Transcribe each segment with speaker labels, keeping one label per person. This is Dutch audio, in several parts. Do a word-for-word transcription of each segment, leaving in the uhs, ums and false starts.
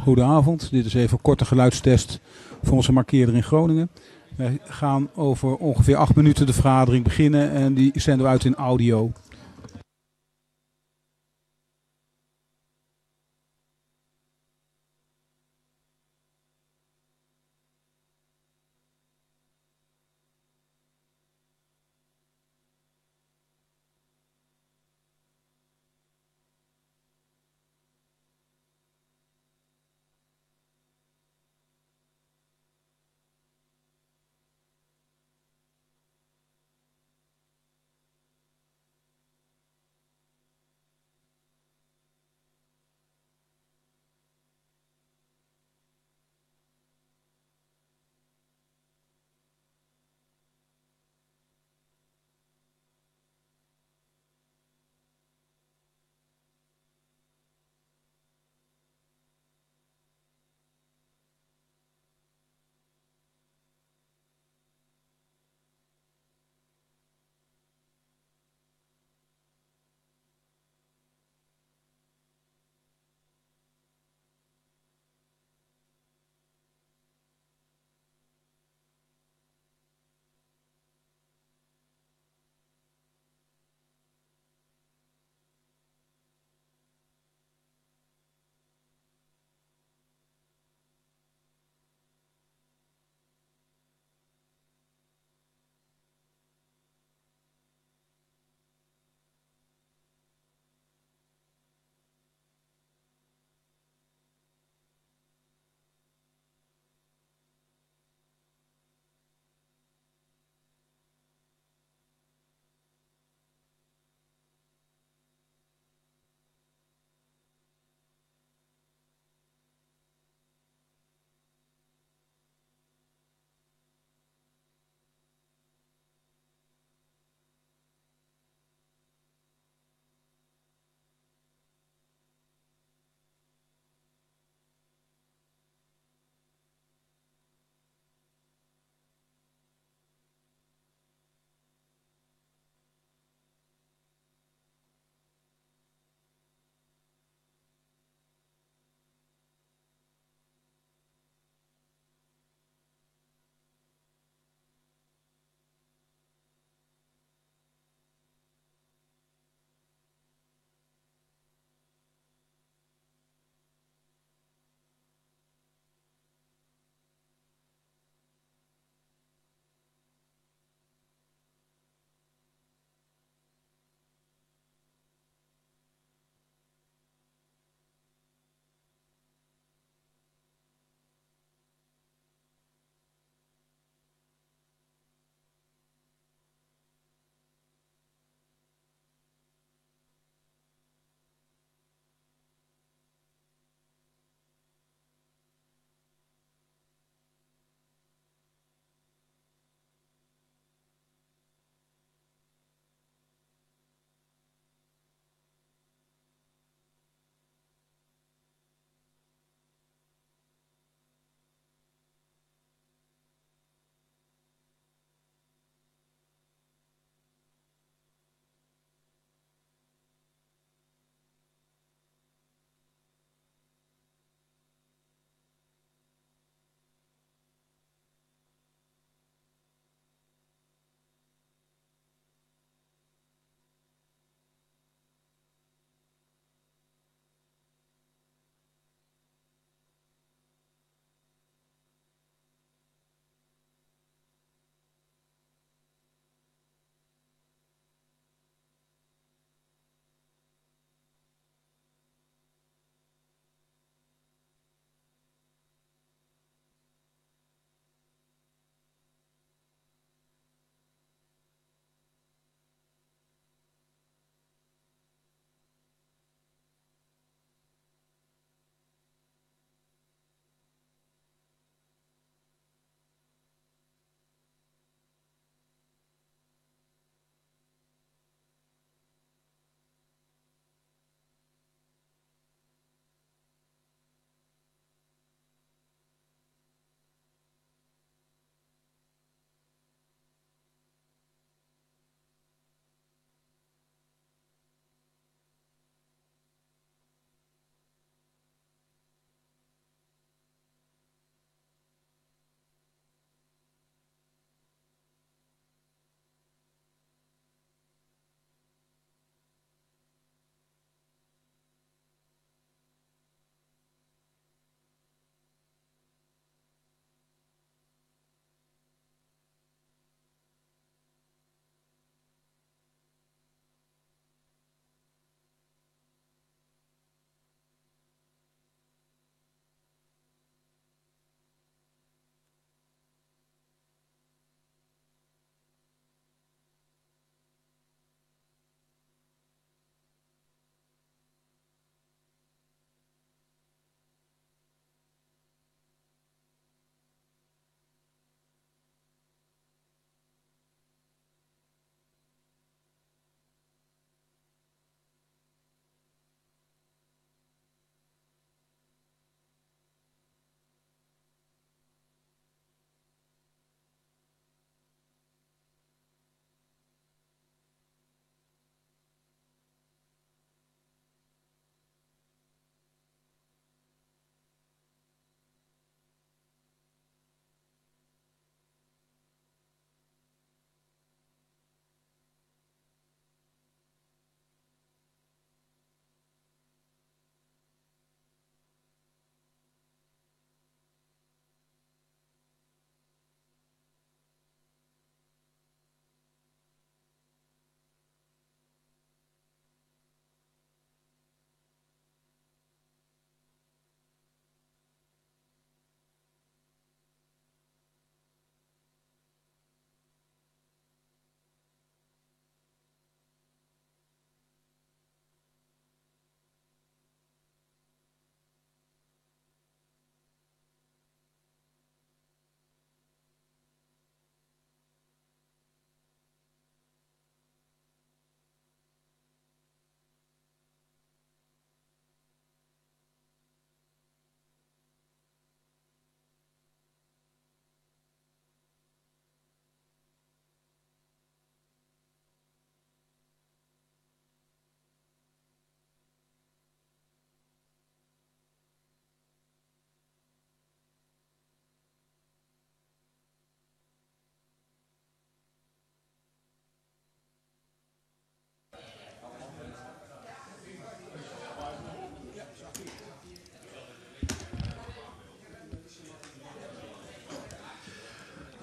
Speaker 1: Goedenavond, dit is even een korte geluidstest voor onze markeerder in Groningen. Wij gaan over ongeveer acht minuten de vergadering beginnen en die zenden we uit in audio.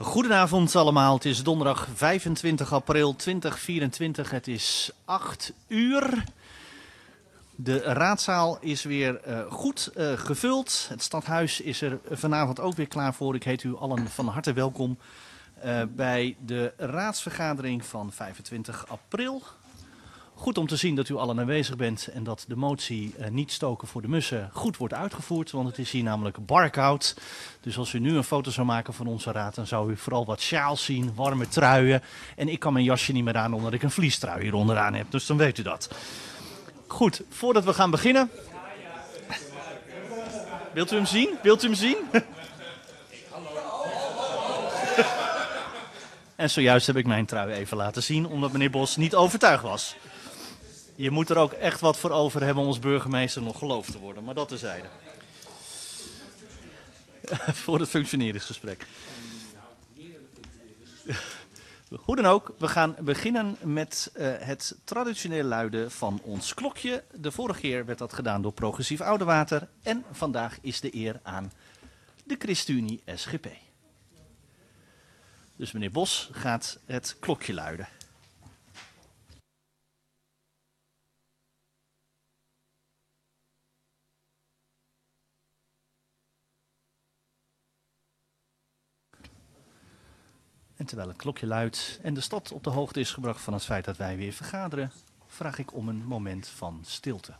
Speaker 2: Goedenavond allemaal, het is donderdag vijfentwintig april tweeduizend vierentwintig, het is acht uur. De raadzaal is weer uh, goed uh, gevuld, het stadhuis is er vanavond ook weer klaar voor. Ik heet u allen van harte welkom uh, bij de raadsvergadering van vijfentwintig april. Goed om te zien dat u allen aanwezig bent en dat de motie uh, niet stoken voor de mussen goed wordt uitgevoerd. Want het is hier namelijk barkoud. Dus als u nu een foto zou maken van onze raad, dan zou u vooral wat sjaals zien, warme truien. En ik kan mijn jasje niet meer aan omdat ik een vliestrui hier onderaan heb. Dus dan weet u dat. Goed, voordat we gaan beginnen. Wilt u hem zien? Wilt u hem zien? En zojuist heb ik mijn trui even laten zien, omdat meneer Bos niet overtuigd was. Je moet er ook echt wat voor over hebben om als burgemeester nog geloofd te worden, maar dat terzijde. Voor het functioneringsgesprek. Hoe dan ook, we gaan beginnen met uh, het traditioneel luiden van ons klokje. De vorige keer werd dat gedaan door Progressief Oudewater en vandaag is de eer aan de ChristenUnie S G P. Dus meneer Bos gaat het klokje luiden. En terwijl het klokje luidt en de stad op de hoogte is gebracht van het feit dat wij weer vergaderen, vraag ik om een moment van stilte.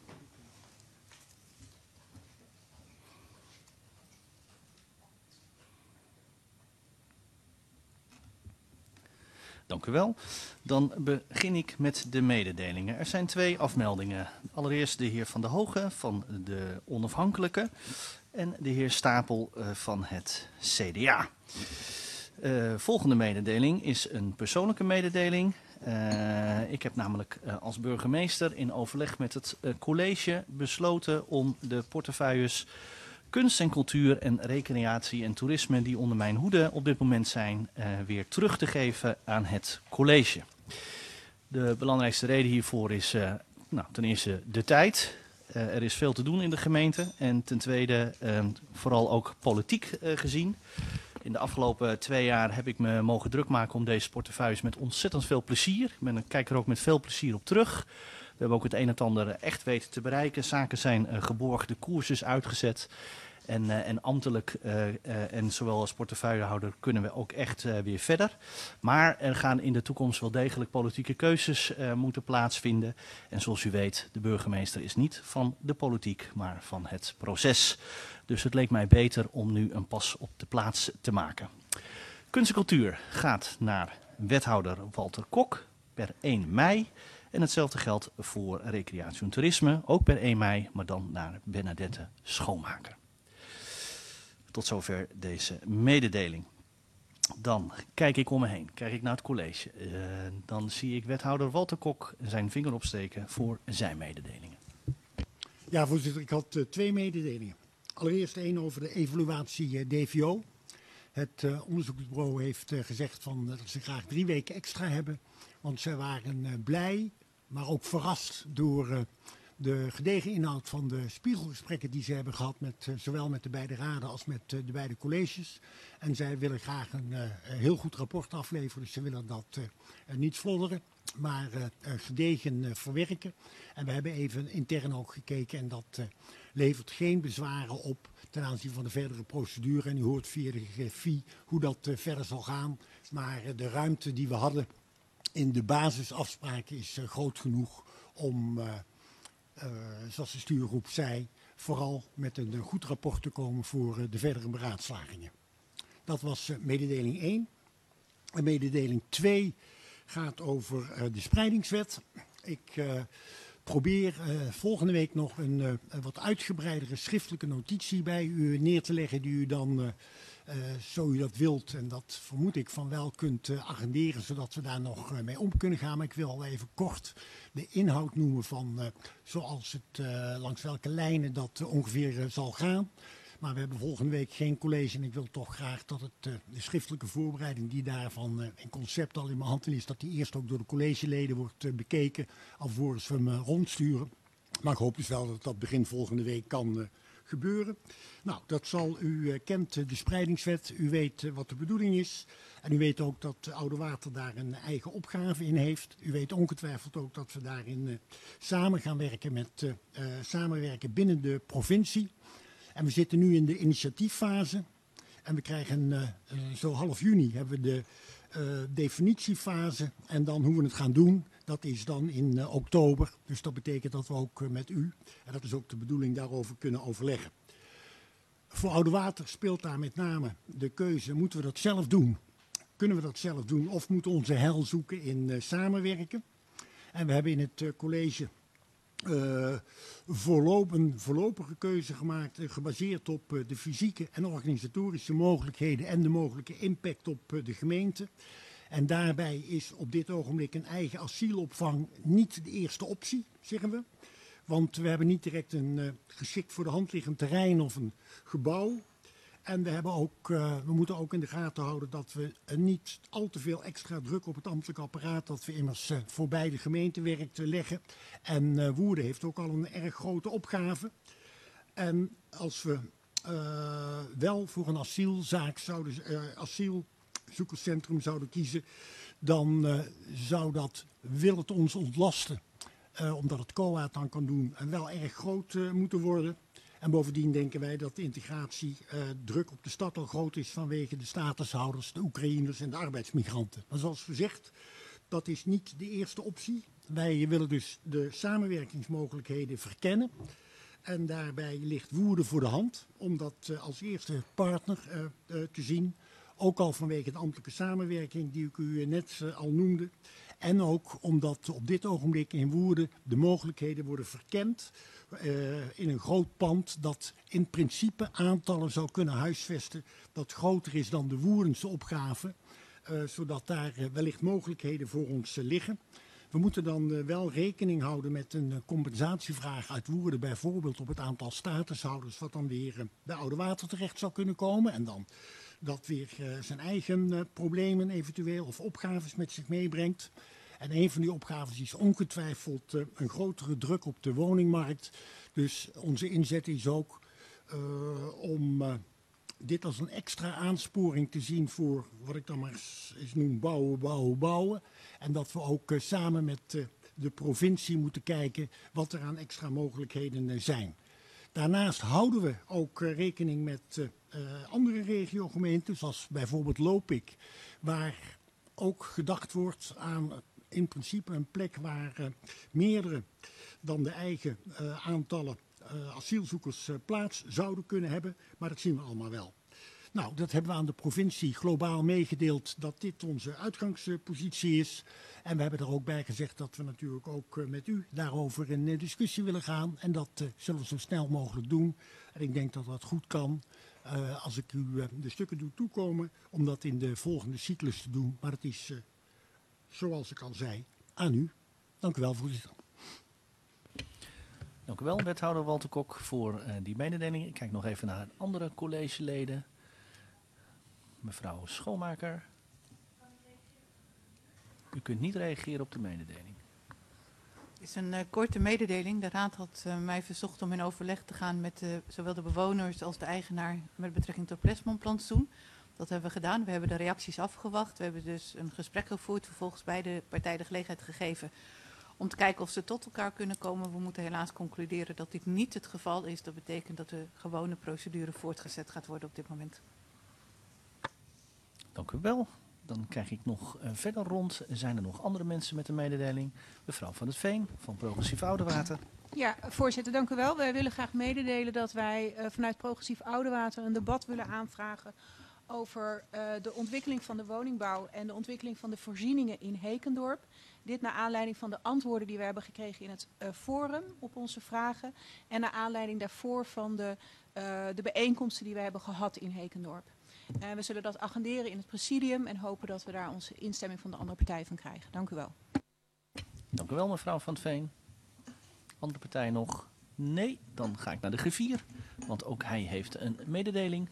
Speaker 2: Dank u wel. Dan begin ik met de mededelingen. Er zijn twee afmeldingen. Allereerst de heer Van der Hogen van de Onafhankelijke en de heer Stapel uh, van het C D A. Uh, volgende mededeling is een persoonlijke mededeling. Uh, ik heb namelijk uh, als burgemeester in overleg met het uh, college besloten om de portefeuilles kunst en cultuur en recreatie en toerisme die onder mijn hoede op dit moment zijn, uh, weer terug te geven aan het college. De belangrijkste reden hiervoor is uh, nou, ten eerste de tijd. Uh, er is veel te doen in de gemeente en ten tweede uh, vooral ook politiek uh, gezien. In de afgelopen twee jaar heb ik me mogen druk maken om deze portefeuilles met ontzettend veel plezier. Ik ben, kijk er ook met veel plezier op terug. We hebben ook het een en het ander echt weten te bereiken. Zaken zijn uh, geborgd, de koers is uitgezet. En, uh, en ambtelijk uh, uh, en zowel als portefeuillehouder kunnen we ook echt uh, weer verder. Maar er gaan in de toekomst wel degelijk politieke keuzes uh, moeten plaatsvinden. En zoals u weet, de burgemeester is niet van de politiek, maar van het proces. Dus het leek mij beter om nu een pas op de plaats te maken. Kunst en cultuur gaat naar wethouder Walter Kok per één mei. En hetzelfde geldt voor recreatie en toerisme, ook per één mei, maar dan naar Bernadette Schoonmaker. Tot zover deze mededeling. Dan kijk ik om me heen, kijk ik naar het college. Uh, dan zie ik wethouder Walter Kok zijn vinger opsteken voor zijn mededelingen.
Speaker 3: Ja, voorzitter, ik had uh, twee mededelingen. Allereerst één over de evaluatie uh, D V O. Het uh, onderzoeksbureau heeft uh, gezegd van, uh, dat ze graag drie weken extra hebben. Want zij waren uh, blij, maar ook verrast door uh, de gedegen inhoud van de spiegelgesprekken die ze hebben gehad. Met, uh, zowel met de beide raden als met uh, de beide colleges. En zij willen graag een uh, heel goed rapport afleveren. Dus ze willen dat uh, uh, niet flodderen, maar uh, uh, gedegen uh, verwerken. En we hebben even intern ook gekeken en dat uh, levert geen bezwaren op ten aanzien van de verdere procedure. En u hoort via de G F I hoe dat uh, verder zal gaan. Maar uh, de ruimte die we hadden in de basisafspraken is uh, groot genoeg om, uh, uh, zoals de stuurgroep zei, vooral met een uh, goed rapport te komen voor uh, de verdere beraadslagingen. Dat was uh, mededeling één. En mededeling twee gaat over uh, de spreidingswet. Ik uh, probeer uh, volgende week nog een, uh, een wat uitgebreidere schriftelijke notitie bij u neer te leggen die u dan, uh, uh, zo u dat wilt, en dat vermoed ik van wel, kunt uh, agenderen, zodat we daar nog uh, mee om kunnen gaan. Maar ik wil al even kort de inhoud noemen van uh, zoals het, uh, langs welke lijnen dat uh, ongeveer uh, zal gaan. Maar we hebben volgende week geen college en ik wil toch graag dat het, uh, de schriftelijke voorbereiding die daarvan uh, in concept al in mijn handen is, dat die eerst ook door de collegeleden wordt uh, bekeken, alvorens we hem uh, rondsturen. Maar ik hoop dus wel dat dat begin volgende week kan uh, gebeuren. Nou, dat zal u uh, kent de spreidingswet, u weet uh, wat de bedoeling is. En u weet ook dat Oudewater daar een eigen opgave in heeft. U weet ongetwijfeld ook dat we daarin uh, samen gaan werken met uh, uh, samenwerken binnen de provincie. En we zitten nu in de initiatieffase. En we krijgen uh, uh, zo half juni hebben we de uh, definitiefase. En dan hoe we het gaan doen, dat is dan in uh, oktober. Dus dat betekent dat we ook uh, met u, en dat is ook de bedoeling, daarover kunnen overleggen. Voor Oudewater speelt daar met name de keuze, moeten we dat zelf doen? Kunnen we dat zelf doen of moeten we onze heil zoeken in uh, samenwerken? En we hebben in het uh, college uh, voorlop, een voorlopige keuze gemaakt, uh, gebaseerd op uh, de fysieke en organisatorische mogelijkheden en de mogelijke impact op uh, de gemeente. En daarbij is op dit ogenblik een eigen asielopvang niet de eerste optie, zeggen we. Want we hebben niet direct een uh, geschikt voor de hand liggend terrein of een gebouw. En we, hebben ook, uh, we moeten ook in de gaten houden dat we uh, niet al te veel extra druk op het ambtelijk apparaat, dat we immers uh, voor beide gemeenten werk te leggen. En uh, Woerden heeft ook al een erg grote opgave. En als we uh, wel voor een asielzaak zouden, uh, asielzoekerscentrum zouden kiezen, dan uh, zou dat, wil het ons ontlasten. Uh, omdat het C O A het dan kan doen en wel erg groot uh, moeten worden. En bovendien denken wij dat de integratie uh, druk op de stad al groot is vanwege de statushouders, de Oekraïners en de arbeidsmigranten. Maar zoals gezegd, dat is niet de eerste optie. Wij willen dus de samenwerkingsmogelijkheden verkennen. En daarbij ligt Woerden voor de hand om dat uh, als eerste partner uh, uh, te zien. Ook al vanwege de ambtelijke samenwerking die ik u net uh, al noemde. En ook omdat op dit ogenblik in Woerden de mogelijkheden worden verkend uh, in een groot pand dat in principe aantallen zou kunnen huisvesten dat groter is dan de Woerdense opgave. Uh, zodat daar uh, wellicht mogelijkheden voor ons uh, liggen. We moeten dan uh, wel rekening houden met een uh, compensatievraag uit Woerden, bijvoorbeeld op het aantal statushouders, wat dan weer uh, bij Oudewater terecht zou kunnen komen. En dan dat weer uh, zijn eigen uh, problemen eventueel of opgaves met zich meebrengt. En een van die opgaves is ongetwijfeld uh, een grotere druk op de woningmarkt. Dus onze inzet is ook uh, om uh, dit als een extra aansporing te zien voor wat ik dan maar eens, eens noem bouwen, bouwen, bouwen. En dat we ook uh, samen met uh, de provincie moeten kijken wat er aan extra mogelijkheden uh, zijn. Daarnaast houden we ook uh, rekening met uh, uh, andere regiogemeenten, zoals bijvoorbeeld Lopik, waar ook gedacht wordt aan uh, in principe een plek waar uh, meerdere dan de eigen uh, aantallen uh, asielzoekers uh, plaats zouden kunnen hebben, maar dat zien we allemaal wel. Nou, dat hebben we aan de provincie globaal meegedeeld dat dit onze uitgangspositie is. En we hebben er ook bij gezegd dat we natuurlijk ook uh, met u daarover in uh, discussie willen gaan. En dat uh, zullen we zo snel mogelijk doen. En ik denk dat dat goed kan uh, als ik u uh, de stukken doe toekomen om dat in de volgende cyclus te doen. Maar het is, uh, zoals ik al zei, aan u. Dank u wel, voorzitter.
Speaker 2: Dank u wel, wethouder Walter Kok, voor uh, die mededeling. Ik kijk nog even naar andere collegeleden. Mevrouw Schoonmaker. U kunt niet reageren op de mededeling.
Speaker 4: Het is een uh, korte mededeling. De raad had uh, mij verzocht om in overleg te gaan met uh, zowel de bewoners als de eigenaar met betrekking tot Plesmanplantsoen. Dat hebben we gedaan. We hebben de reacties afgewacht. We hebben dus een gesprek gevoerd, vervolgens beide partijen de gelegenheid gegeven om te kijken of ze tot elkaar kunnen komen. We moeten helaas concluderen dat dit niet het geval is. Dat betekent dat de gewone procedure voortgezet gaat worden op dit moment.
Speaker 2: Dank u wel. Dan krijg ik nog uh, verder rond. Zijn er nog andere mensen met een mededeling? Mevrouw Van het Veen van Progressief Oudewater.
Speaker 5: Ja, voorzitter, dank u wel. Wij willen graag mededelen dat wij uh, vanuit Progressief Oudewater een debat willen aanvragen over uh, de ontwikkeling van de woningbouw en de ontwikkeling van de voorzieningen in Hekendorp. Dit naar aanleiding van de antwoorden die we hebben gekregen in het uh, forum op onze vragen. En naar aanleiding daarvoor van de, uh, de bijeenkomsten die we hebben gehad in Hekendorp. Uh, we zullen dat agenderen in het presidium en hopen dat we daar onze instemming van de andere partijen van krijgen. Dank u wel.
Speaker 2: Dank u wel, mevrouw Van het Veen. Andere partij nog? Nee, dan ga ik naar de griffier, want ook hij heeft een mededeling.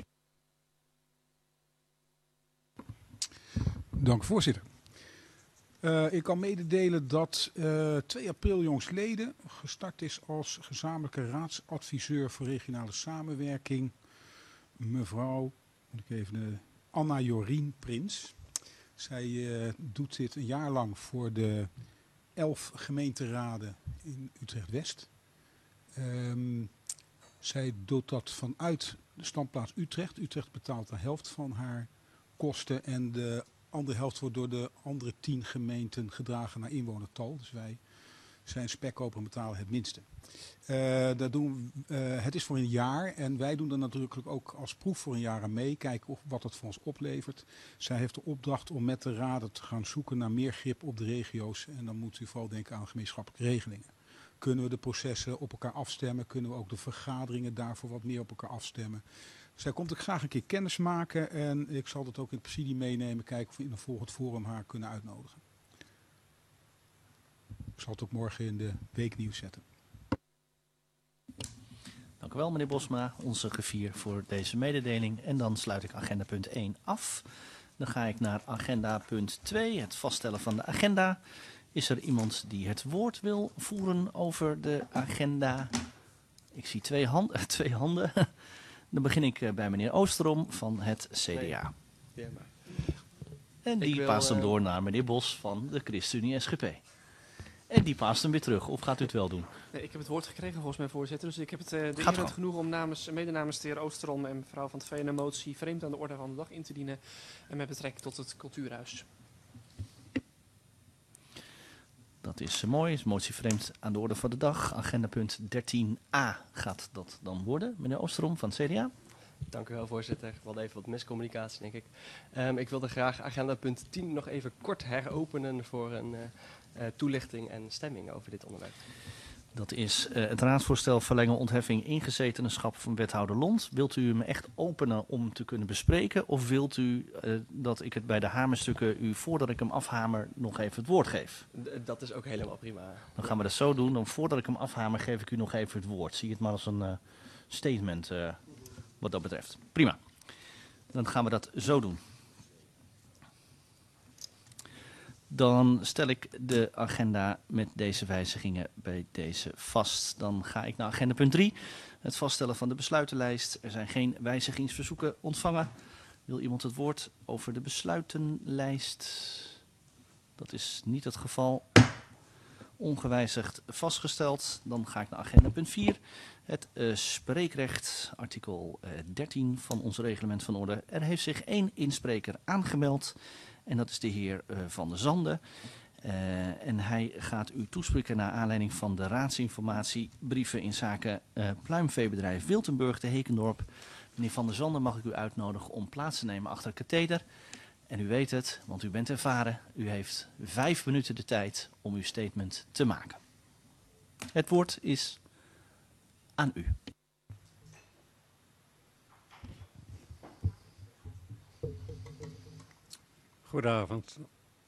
Speaker 1: Dank, voorzitter. Uh, ik kan mededelen dat uh, twee april jongstleden gestart is als gezamenlijke raadsadviseur voor regionale samenwerking mevrouw, moet ik even, uh, Anna Jorien Prins. Zij uh, doet dit een jaar lang voor de elf gemeenteraden in Utrecht-West. Um, zij doet dat vanuit de standplaats Utrecht. Utrecht betaalt de helft van haar kosten en de andere helft wordt door de andere tien gemeenten gedragen naar inwonertal. Dus wij zijn spekkoper en betalen het minste. Uh, dat doen, uh, het is voor een jaar en wij doen er natuurlijk ook als proef voor een jaar aan mee. Kijken of, wat het voor ons oplevert. Zij heeft de opdracht om met de raden te gaan zoeken naar meer grip op de regio's. En dan moet u vooral denken aan gemeenschappelijke regelingen. Kunnen we de processen op elkaar afstemmen? Kunnen we ook de vergaderingen daarvoor wat meer op elkaar afstemmen? Zij komt ook graag een keer kennis maken en ik zal dat ook in het presidium meenemen. Kijken of we in een volgend forum haar kunnen uitnodigen. Ik zal het ook morgen in de weeknieuws zetten.
Speaker 2: Dank u wel, meneer Bosma, onze griffier, voor deze mededeling. En dan sluit ik agenda punt één af. Dan ga ik naar agenda punt twee, het vaststellen van de agenda. Is er iemand die het woord wil voeren over de agenda? Ik zie twee, hand, twee handen. Dan begin ik bij meneer Oosterom van het C D A.
Speaker 6: Nee. Ja,
Speaker 2: en die wil, paast hem door naar meneer Bos van de ChristenUnie S G P. En die paast hem weer terug. Of gaat u het wel doen?
Speaker 6: Nee, ik heb het woord gekregen volgens mij, voorzitter. Dus ik heb het uh, de eer genoeg om namens, mede namens de heer Oosterom en mevrouw van het V N een motie vreemd aan de orde van de dag in te dienen. En met betrekking tot het cultuurhuis.
Speaker 2: Dat is uh, mooi. Is motie vreemd aan de orde van de dag. Agenda punt dertien a gaat dat dan worden. Meneer Oosterom van het C D A.
Speaker 6: Dank u wel, voorzitter. We hadden even wat miscommunicatie, denk ik. Um, ik wilde graag agenda punt tien nog even kort heropenen voor een uh, uh, toelichting en stemming over dit onderwerp.
Speaker 2: Dat is uh, het raadsvoorstel verlengen ontheffing ingezetenenschap van wethouder Lont. Wilt u hem echt openen om te kunnen bespreken? Of wilt u uh, dat ik het bij de hamerstukken u, voordat ik hem afhamer, nog even het woord geef?
Speaker 6: D dat is ook helemaal prima.
Speaker 2: Dan gaan we dat zo doen. Dan voordat ik hem afhamer, geef ik u nog even het woord. Zie het maar als een uh, statement uh, wat dat betreft. Prima. Dan gaan we dat zo doen. Dan stel ik de agenda met deze wijzigingen bij deze vast. Dan ga ik naar agenda punt drie, het vaststellen van de besluitenlijst. Er zijn geen wijzigingsverzoeken ontvangen. Wil iemand het woord over de besluitenlijst? Dat is niet het geval. Ongewijzigd vastgesteld. Dan ga ik naar agenda punt vier, het uh, spreekrecht, artikel uh, dertien van ons reglement van orde. Er heeft zich één inspreker aangemeld. En dat is de heer uh, Van der Zanden. Uh, en hij gaat u toespreken naar aanleiding van de raadsinformatiebrieven in zaken uh, pluimveebedrijf Wiltenburg te Hekendorp. Meneer Van der Zanden, mag ik u uitnodigen om plaats te nemen achter het katheder. En u weet het, want u bent ervaren. U heeft vijf minuten de tijd om uw statement te maken. Het woord is aan u.
Speaker 7: Goedenavond.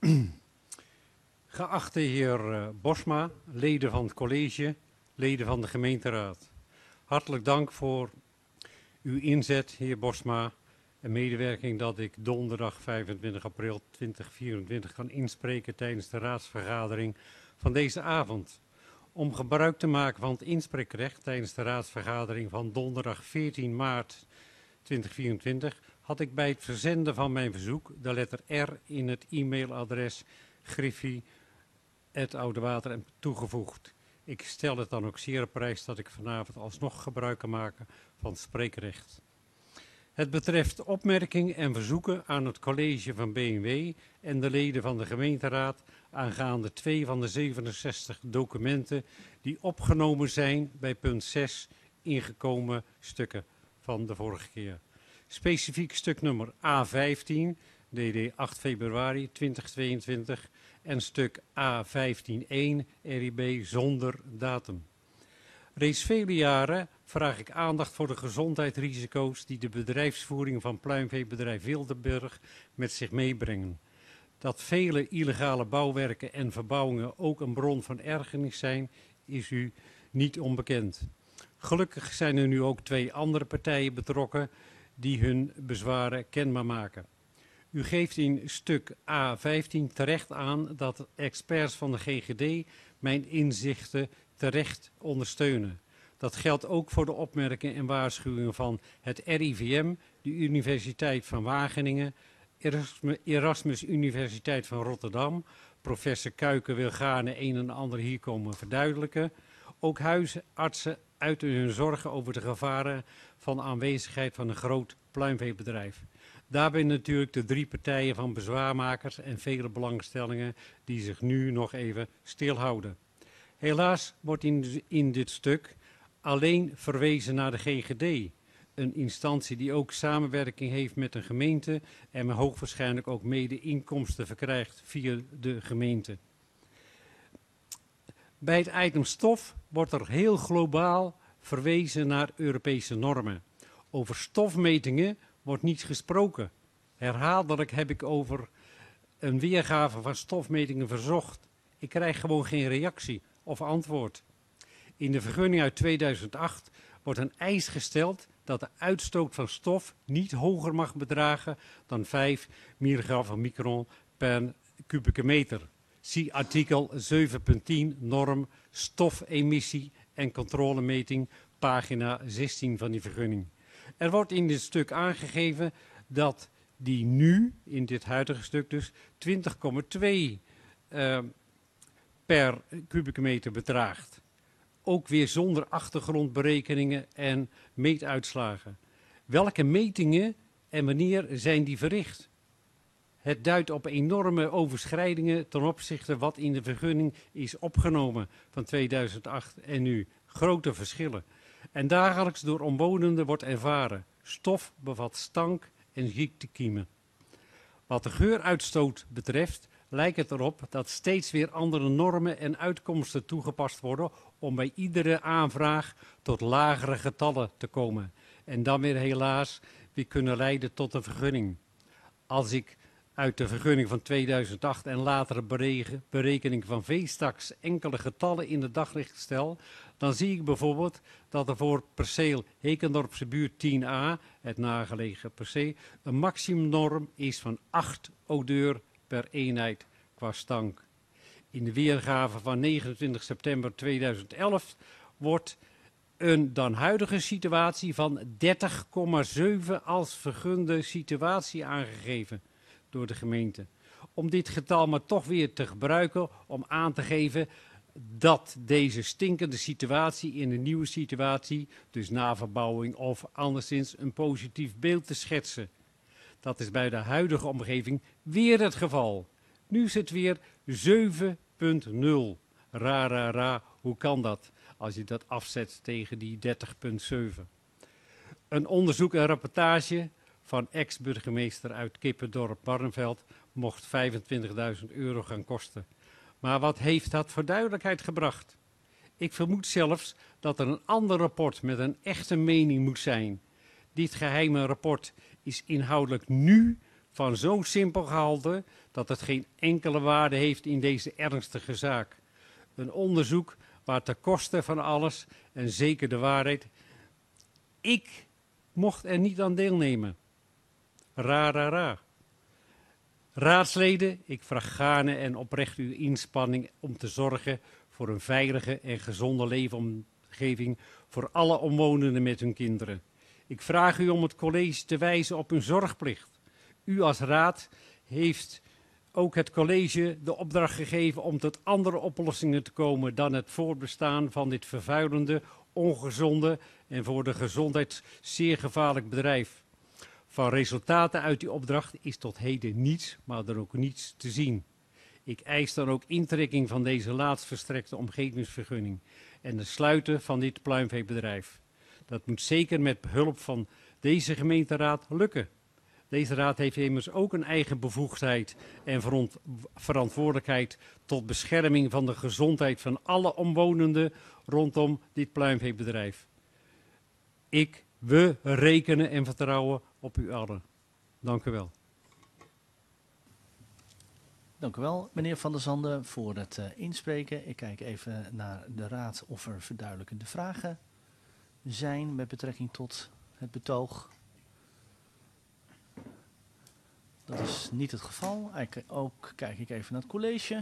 Speaker 7: Geachte heer uh, Bosma, leden van het college, leden van de gemeenteraad. Hartelijk dank voor uw inzet, heer Bosma, en medewerking dat ik donderdag vijfentwintig april tweeduizend vierentwintig kan inspreken tijdens de raadsvergadering van deze avond. Om gebruik te maken van het inspreekrecht tijdens de raadsvergadering van donderdag veertien maart tweeduizend vierentwintig... had ik bij het verzenden van mijn verzoek de letter R in het e-mailadres griffie at oudewater toegevoegd. Ik stel het dan ook zeer op prijs dat ik vanavond alsnog gebruik kan maken van het spreekrecht. Het betreft opmerkingen en verzoeken aan het college van B N W en de leden van de gemeenteraad aangaande twee van de zevenenzestig documenten die opgenomen zijn bij punt zes ingekomen stukken van de vorige keer. Specifiek stuk nummer A vijftien, D D acht februari tweeduizend tweeëntwintig en stuk A vijftien één, R I B zonder datum. Reeds vele jaren vraag ik aandacht voor de gezondheidsrisico's die de bedrijfsvoering van pluimveebedrijf Wiltenburg met zich meebrengen. Dat vele illegale bouwwerken en verbouwingen ook een bron van ergernis zijn, is u niet onbekend. Gelukkig zijn er nu ook twee andere partijen betrokken die hun bezwaren kenbaar maken. U geeft in stuk A vijftien terecht aan dat experts van de G G D mijn inzichten terecht ondersteunen. Dat geldt ook voor de opmerkingen en waarschuwingen van het R I V M, de Universiteit van Wageningen, Erasmus Universiteit van Rotterdam. Professor Kuiken wil gaarne een en ander hier komen verduidelijken. Ook huisartsen uiten hun zorgen over de gevaren van de aanwezigheid van een groot pluimveebedrijf. Daarbij natuurlijk de drie partijen van bezwaarmakers en vele belangstellingen die zich nu nog even stilhouden. Helaas wordt in, in dit stuk alleen verwezen naar de G G D, een instantie die ook samenwerking heeft met een gemeente en hoogwaarschijnlijk ook mede inkomsten verkrijgt via de gemeente. Bij het item stof wordt er heel globaal verwezen naar Europese normen. Over stofmetingen wordt niets gesproken. Herhaaldelijk heb ik over een weergave van stofmetingen verzocht. Ik krijg gewoon geen reactie of antwoord. In de vergunning uit tweeduizend acht wordt een eis gesteld dat de uitstoot van stof niet hoger mag bedragen dan vijf milligram van micron per kubieke meter. Zie artikel zeven punt tien norm stofemissie en controlemeting, pagina zestien van die vergunning. Er wordt in dit stuk aangegeven dat die nu, in dit huidige stuk dus, twintig komma twee uh, per kubieke meter bedraagt. Ook weer zonder achtergrondberekeningen en meetuitslagen. Welke metingen en wanneer zijn die verricht? Het duidt op enorme overschrijdingen ten opzichte wat in de vergunning is opgenomen van tweeduizend acht en nu. Grote verschillen. En dagelijks door omwonenden wordt ervaren. Stof bevat stank en ziektekiemen. Wat de geuruitstoot betreft lijkt het erop dat steeds weer andere normen en uitkomsten toegepast worden om bij iedere aanvraag tot lagere getallen te komen. En dan weer helaas weer kunnen leiden tot een vergunning. Als ik uit de vergunning van tweeduizend acht en latere berekening van veestaks enkele getallen in het daglicht stel, dan zie ik bijvoorbeeld dat er voor perceel Hekendorpse buurt tien a, het nagelegen perceel, een maximumnorm is van acht odeur per eenheid qua stank. In de weergave van negenentwintig september tweeduizend elf wordt een dan huidige situatie van dertig komma zeven als vergunde situatie aangegeven door de gemeente. Om dit getal maar toch weer te gebruiken om aan te geven dat deze stinkende situatie in een nieuwe situatie, dus na verbouwing of anderszins een positief beeld te schetsen. Dat is bij de huidige omgeving weer het geval. Nu is het weer zeven punt nul. Ra, ra, ra, hoe kan dat als je dat afzet tegen die dertig komma zeven? Een onderzoek en rapportage van ex-burgemeester uit Kippendorp Barneveld mocht vijfentwintigduizend euro gaan kosten. Maar wat heeft dat voor duidelijkheid gebracht? Ik vermoed zelfs dat er een ander rapport met een echte mening moet zijn. Dit geheime rapport is inhoudelijk nu van zo'n simpel gehalte dat het geen enkele waarde heeft in deze ernstige zaak. Een onderzoek waar ten koste van alles en zeker de waarheid. Ik mocht er niet aan deelnemen. Ra, ra, ra. Raadsleden, ik vraag gaarne en oprecht uw inspanning om te zorgen voor een veilige en gezonde leefomgeving voor alle omwonenden met hun kinderen. Ik vraag u om het college te wijzen op hun zorgplicht. U als raad heeft ook het college de opdracht gegeven om tot andere oplossingen te komen dan het voortbestaan van dit vervuilende, ongezonde en voor de gezondheid zeer gevaarlijk bedrijf. Van resultaten uit die opdracht is tot heden niets, maar dan ook niets te zien. Ik eis dan ook intrekking van deze laatst verstrekte omgevingsvergunning en de sluiten van dit pluimveebedrijf. Dat moet zeker met behulp van deze gemeenteraad lukken. Deze raad heeft immers ook een eigen bevoegdheid en verantwoordelijkheid tot bescherming van de gezondheid van alle omwonenden rondom dit pluimveebedrijf. Ik, we rekenen en vertrouwen op u allen. Dank u wel.
Speaker 2: Dank u wel, meneer Van der Zanden, voor het uh, inspreken. Ik kijk even naar de raad of er verduidelijkende vragen zijn met betrekking tot het betoog. Dat is niet het geval. Ik- Ook kijk ik even naar het college.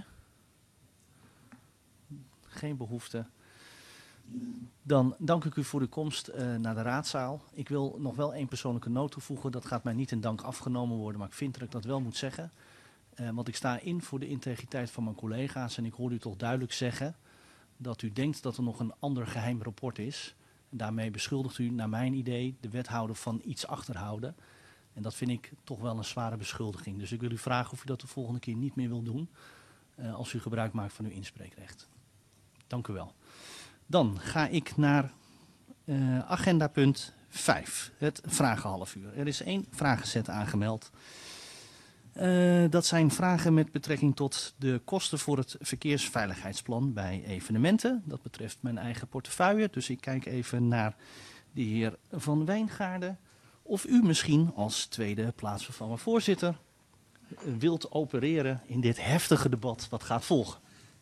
Speaker 2: Geen behoefte. Dan dank ik u voor uw komst uh, naar de raadzaal. Ik wil nog wel één persoonlijke noot toevoegen. Dat gaat mij niet in dank afgenomen worden, maar ik vind dat ik dat wel moet zeggen. Uh, want ik sta in voor de integriteit van mijn collega's en ik hoor u toch duidelijk zeggen dat u denkt dat er nog een ander geheim rapport is. En daarmee beschuldigt u, naar mijn idee, de wethouder van iets achterhouden. En dat vind ik toch wel een zware beschuldiging. Dus ik wil u vragen of u dat de volgende keer niet meer wil doen, uh, als u gebruik maakt van uw inspreekrecht. Dank u wel. Dan ga ik naar uh, agenda punt vijf, het vragenhalfuur. Er is één vragenset aangemeld. Uh, dat zijn vragen met betrekking tot de kosten voor het verkeersveiligheidsplan bij evenementen. Dat betreft mijn eigen portefeuille, dus ik kijk even naar de heer Van Wijngaarden. Of u misschien als tweede plaatsvervanger voorzitter wilt opereren in dit heftige debat wat gaat volgen.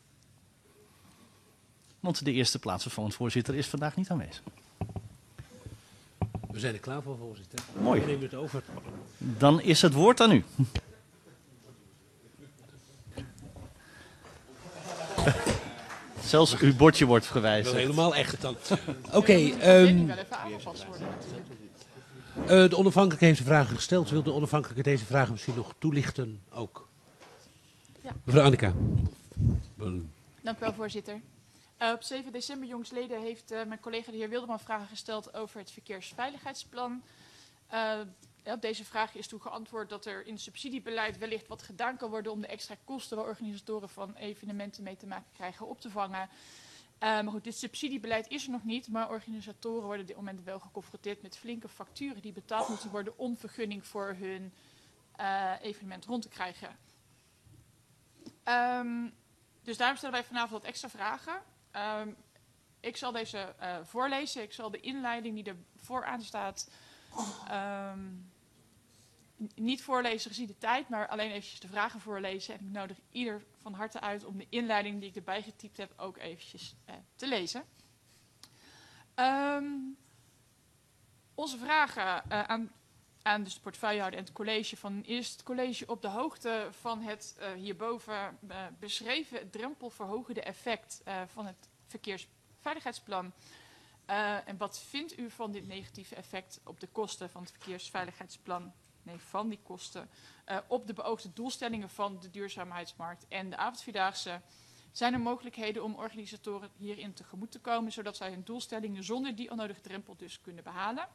Speaker 2: Want de eerste plaatsvervangend voorzitter is vandaag niet aanwezig.
Speaker 8: We zijn er klaar voor, voorzitter.
Speaker 2: Mooi.
Speaker 8: Ik neem het over.
Speaker 2: Dan is het woord aan u. Zelfs uw bordje wordt gewijzigd.
Speaker 8: Dat is helemaal echt dan. Oké. Okay, um, uh, de onafhankelijke heeft de vragen gesteld. Wil de onafhankelijke deze vragen misschien nog toelichten ook?
Speaker 9: Ja.
Speaker 8: Mevrouw Annika.
Speaker 9: Dank u wel, voorzitter. Uh, op zeven december jongsleden heeft uh, mijn collega de heer Wilderman vragen gesteld over het verkeersveiligheidsplan. Uh, op deze vraag is toen geantwoord dat er in het subsidiebeleid wellicht wat gedaan kan worden om de extra kosten waar organisatoren van evenementen mee te maken krijgen op te vangen. Uh, maar goed, dit subsidiebeleid is er nog niet, maar organisatoren worden op dit moment wel geconfronteerd met flinke facturen die betaald moeten worden om vergunning voor hun uh, evenement rond te krijgen. Um, dus daarom stellen wij vanavond wat extra vragen. Um, ik zal deze uh, voorlezen. Ik zal de inleiding die er vooraan staat um, niet voorlezen gezien de tijd, maar alleen eventjes de vragen voorlezen. En ik nodig ieder van harte uit om de inleiding die ik erbij getypt heb ook eventjes uh, te lezen. Um, onze vragen uh, aan, aan dus de portefeuillehouder en het college van is het college op de hoogte van het uh, hierboven uh, beschreven drempelverhogende effect uh, van het verkeersveiligheidsplan. Uh, en wat vindt u van dit negatieve effect op de kosten van het verkeersveiligheidsplan? Nee, van die kosten uh, op de beoogde doelstellingen van de duurzaamheidsmarkt en de avondvierdaagse. Zijn er mogelijkheden om organisatoren hierin tegemoet te komen, zodat zij hun doelstellingen zonder die onnodige drempel dus kunnen behalen?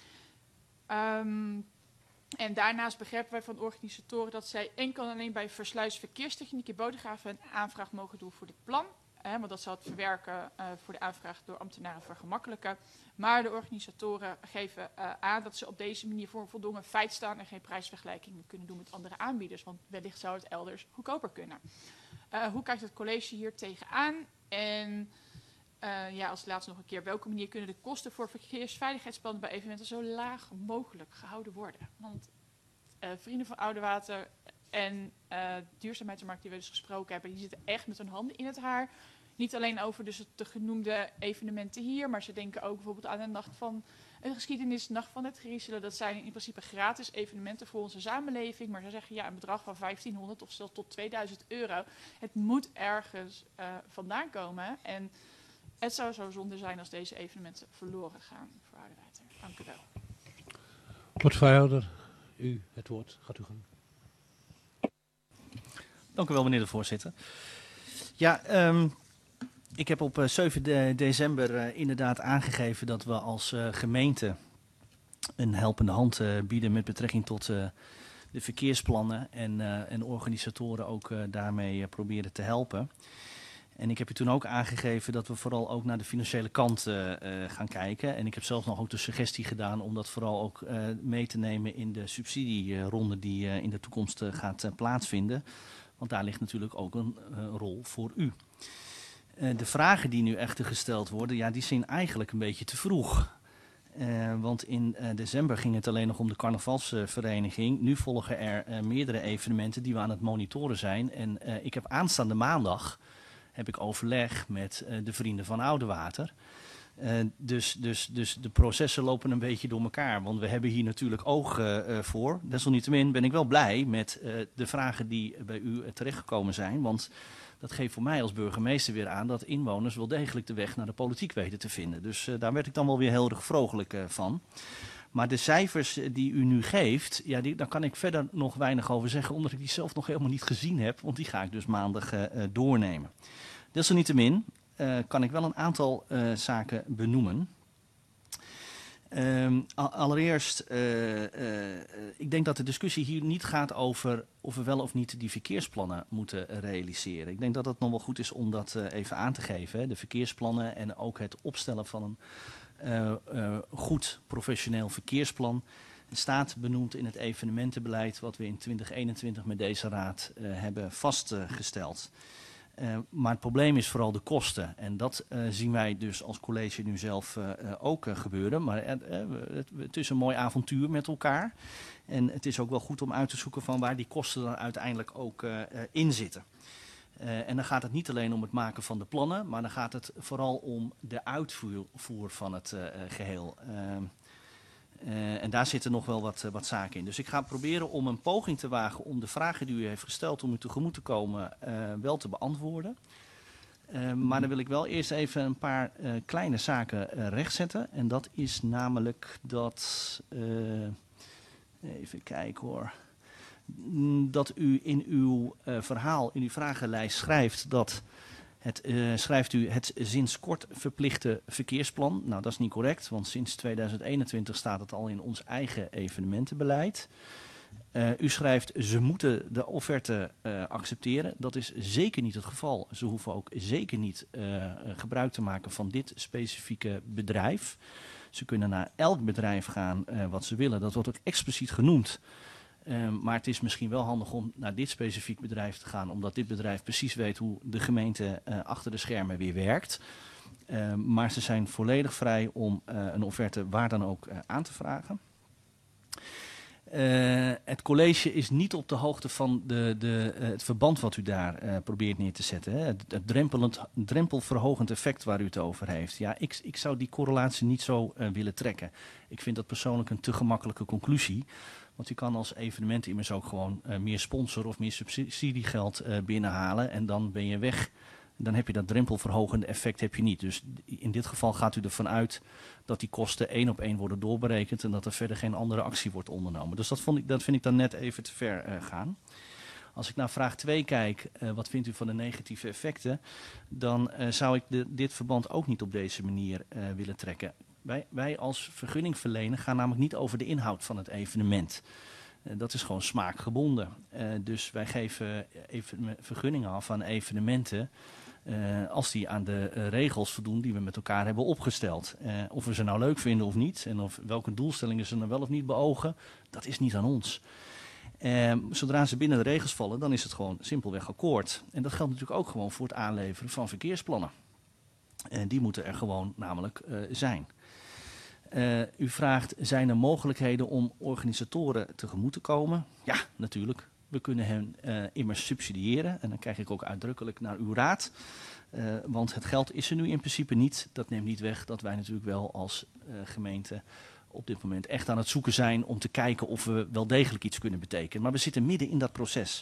Speaker 9: Um, en daarnaast begrijpen wij van organisatoren dat zij enkel en alleen bij Versluis Verkeerstechniek in Bodegraven een aanvraag mogen doen voor dit plan. Eh, want dat zal het verwerken uh, voor de aanvraag door ambtenaren vergemakkelijken. Maar de organisatoren geven uh, aan dat ze op deze manier voor een voldongen feit staan en geen prijsvergelijkingen kunnen doen met andere aanbieders. Want wellicht zou het elders goedkoper kunnen. Uh, hoe kijkt het college hier tegenaan? En uh, ja, als laatste nog een keer, op welke manier kunnen de kosten voor verkeersveiligheidsplannen bij evenementen zo laag mogelijk gehouden worden? Want uh, Vrienden van Oudewater en uh, duurzaamheidsmarkt die we dus gesproken hebben, die zitten echt met hun handen in het haar. Niet alleen over dus de genoemde evenementen hier, maar ze denken ook bijvoorbeeld aan de nacht van een geschiedenis, nacht van het griezelen. Dat zijn in principe gratis evenementen voor onze samenleving. Maar ze zeggen ja, een bedrag van vijftienhonderd of zelfs tot tweeduizend euro. Het moet ergens uh, vandaan komen. En het zou zo zonde zijn als deze evenementen verloren gaan voor Oudewater. Dank u wel.
Speaker 8: Portefeuillehouder, u het woord. Gaat u gaan.
Speaker 2: Dank u wel, meneer de voorzitter. Ja, um, ik heb op uh, zeven december uh, inderdaad aangegeven dat we als uh, gemeente een helpende hand uh, bieden met betrekking tot uh, de verkeersplannen en, uh, en organisatoren ook uh, daarmee uh, proberen te helpen. En ik heb u toen ook aangegeven dat we vooral ook naar de financiële kant uh, uh, gaan kijken. En ik heb zelfs nog ook de suggestie gedaan om dat vooral ook uh, mee te nemen in de subsidieronde die uh, in de toekomst uh, gaat uh, plaatsvinden. Want daar ligt natuurlijk ook een uh, rol voor u. Uh, de vragen die nu echter gesteld worden, ja, die zijn eigenlijk een beetje te vroeg. Uh, want in uh, december ging het alleen nog om de carnavalsvereniging. Nu volgen er uh, meerdere evenementen die we aan het monitoren zijn. En uh, ik heb aanstaande maandag heb ik overleg met uh, de Vrienden van Oudewater. Uh, dus, dus, dus de processen lopen een beetje door elkaar. Want we hebben hier natuurlijk oog uh, uh, voor. Desalniettemin ben ik wel blij met uh, de vragen die bij u uh, terechtgekomen zijn. Want dat geeft voor mij als burgemeester weer aan dat inwoners wel degelijk de weg naar de politiek weten te vinden. Dus uh, daar werd ik dan wel weer heel erg vrolijk uh, van. Maar de cijfers die u nu geeft, ja, die, daar kan ik verder nog weinig over zeggen, omdat ik die zelf nog helemaal niet gezien heb. Want die ga ik dus maandag uh, uh, doornemen. Desalniettemin uh, kan ik wel een aantal uh, zaken benoemen. Um, allereerst, uh, uh, ik denk dat de discussie hier niet gaat over of we wel of niet die verkeersplannen moeten realiseren. Ik denk dat het nog wel goed is om dat uh, even aan te geven. Hè. De verkeersplannen en ook het opstellen van een uh, uh, goed professioneel verkeersplan staat benoemd in het evenementenbeleid wat we in twintig eenentwintig met deze raad uh, hebben vastgesteld. Uh, maar het probleem is vooral de kosten. En dat uh, zien wij dus als college nu zelf uh, uh, ook uh, gebeuren. Maar uh, het, het is een mooi avontuur met elkaar. En het is ook wel goed om uit te zoeken van waar die kosten dan uiteindelijk ook uh, uh, in zitten. Uh, en dan gaat het niet alleen om het maken van de plannen, maar dan gaat het vooral om de uitvoer van het uh, geheel. Uh, Uh, en daar zitten nog wel wat, uh, wat zaken in. Dus ik ga proberen om een poging te wagen om de vragen die u heeft gesteld om u tegemoet te komen uh, wel te beantwoorden. Uh, maar dan wil ik wel eerst even een paar uh, kleine zaken uh, rechtzetten. En dat is namelijk dat, uh, even kijken hoor, dat u in uw uh, verhaal, in uw vragenlijst schrijft dat... Het, uh, schrijft u het sinds kort verplichte verkeersplan. Nou, dat is niet correct, want sinds tweeduizend eenentwintig staat het al in ons eigen evenementenbeleid. Uh, u schrijft, ze moeten de offerte uh, accepteren. Dat is zeker niet het geval. Ze hoeven ook zeker niet uh, gebruik te maken van dit specifieke bedrijf. Ze kunnen naar elk bedrijf gaan uh, wat ze willen. Dat wordt ook expliciet genoemd. Uh, maar het is misschien wel handig om naar dit specifiek bedrijf te gaan, omdat dit bedrijf precies weet hoe de gemeente uh, achter de schermen weer werkt. Uh, maar ze zijn volledig vrij om uh, een offerte waar dan ook uh, aan te vragen. Uh, het college is niet op de hoogte van de, de, uh, het verband wat u daar uh, probeert neer te zetten. Hè. Het, het drempelend, drempelverhogend effect waar u het over heeft. Ja, ik, ik zou die correlatie niet zo uh, willen trekken. Ik vind dat persoonlijk een te gemakkelijke conclusie. Want je kan als evenement immers ook gewoon uh, meer sponsor of meer subsidiegeld uh, binnenhalen en dan ben je weg. Dan heb je dat drempelverhogende effect heb je niet. Dus in dit geval gaat u ervan uit dat die kosten één op één worden doorberekend en dat er verder geen andere actie wordt ondernomen. Dus dat, vond ik, dat vind ik dan net even te ver uh, gaan. Als ik naar vraag twee kijk, uh, wat vindt u van de negatieve effecten, dan uh, zou ik de, dit verband ook niet op deze manier uh, willen trekken. Wij, wij als vergunningverlener gaan namelijk niet over de inhoud van het evenement. Uh, dat is gewoon smaakgebonden. Uh, dus wij geven even vergunningen af aan evenementen uh, als die aan de uh, regels voldoen die we met elkaar hebben opgesteld. Uh, of we ze nou leuk vinden of niet en of welke doelstellingen ze nou wel of niet beogen, dat is niet aan ons. Uh, zodra ze binnen de regels vallen, dan is het gewoon simpelweg akkoord. En dat geldt natuurlijk ook gewoon voor het aanleveren van verkeersplannen. Uh, die moeten er gewoon namelijk uh, zijn. Uh, u vraagt, zijn er mogelijkheden om organisatoren tegemoet te komen? Ja, natuurlijk. We kunnen hen uh, immers subsidiëren. En dan krijg ik ook uitdrukkelijk naar uw raad. Uh, want het geld is er nu in principe niet. Dat neemt niet weg dat wij natuurlijk wel als uh, gemeente op dit moment echt aan het zoeken zijn om te kijken of we wel degelijk iets kunnen betekenen. Maar we zitten midden in dat proces.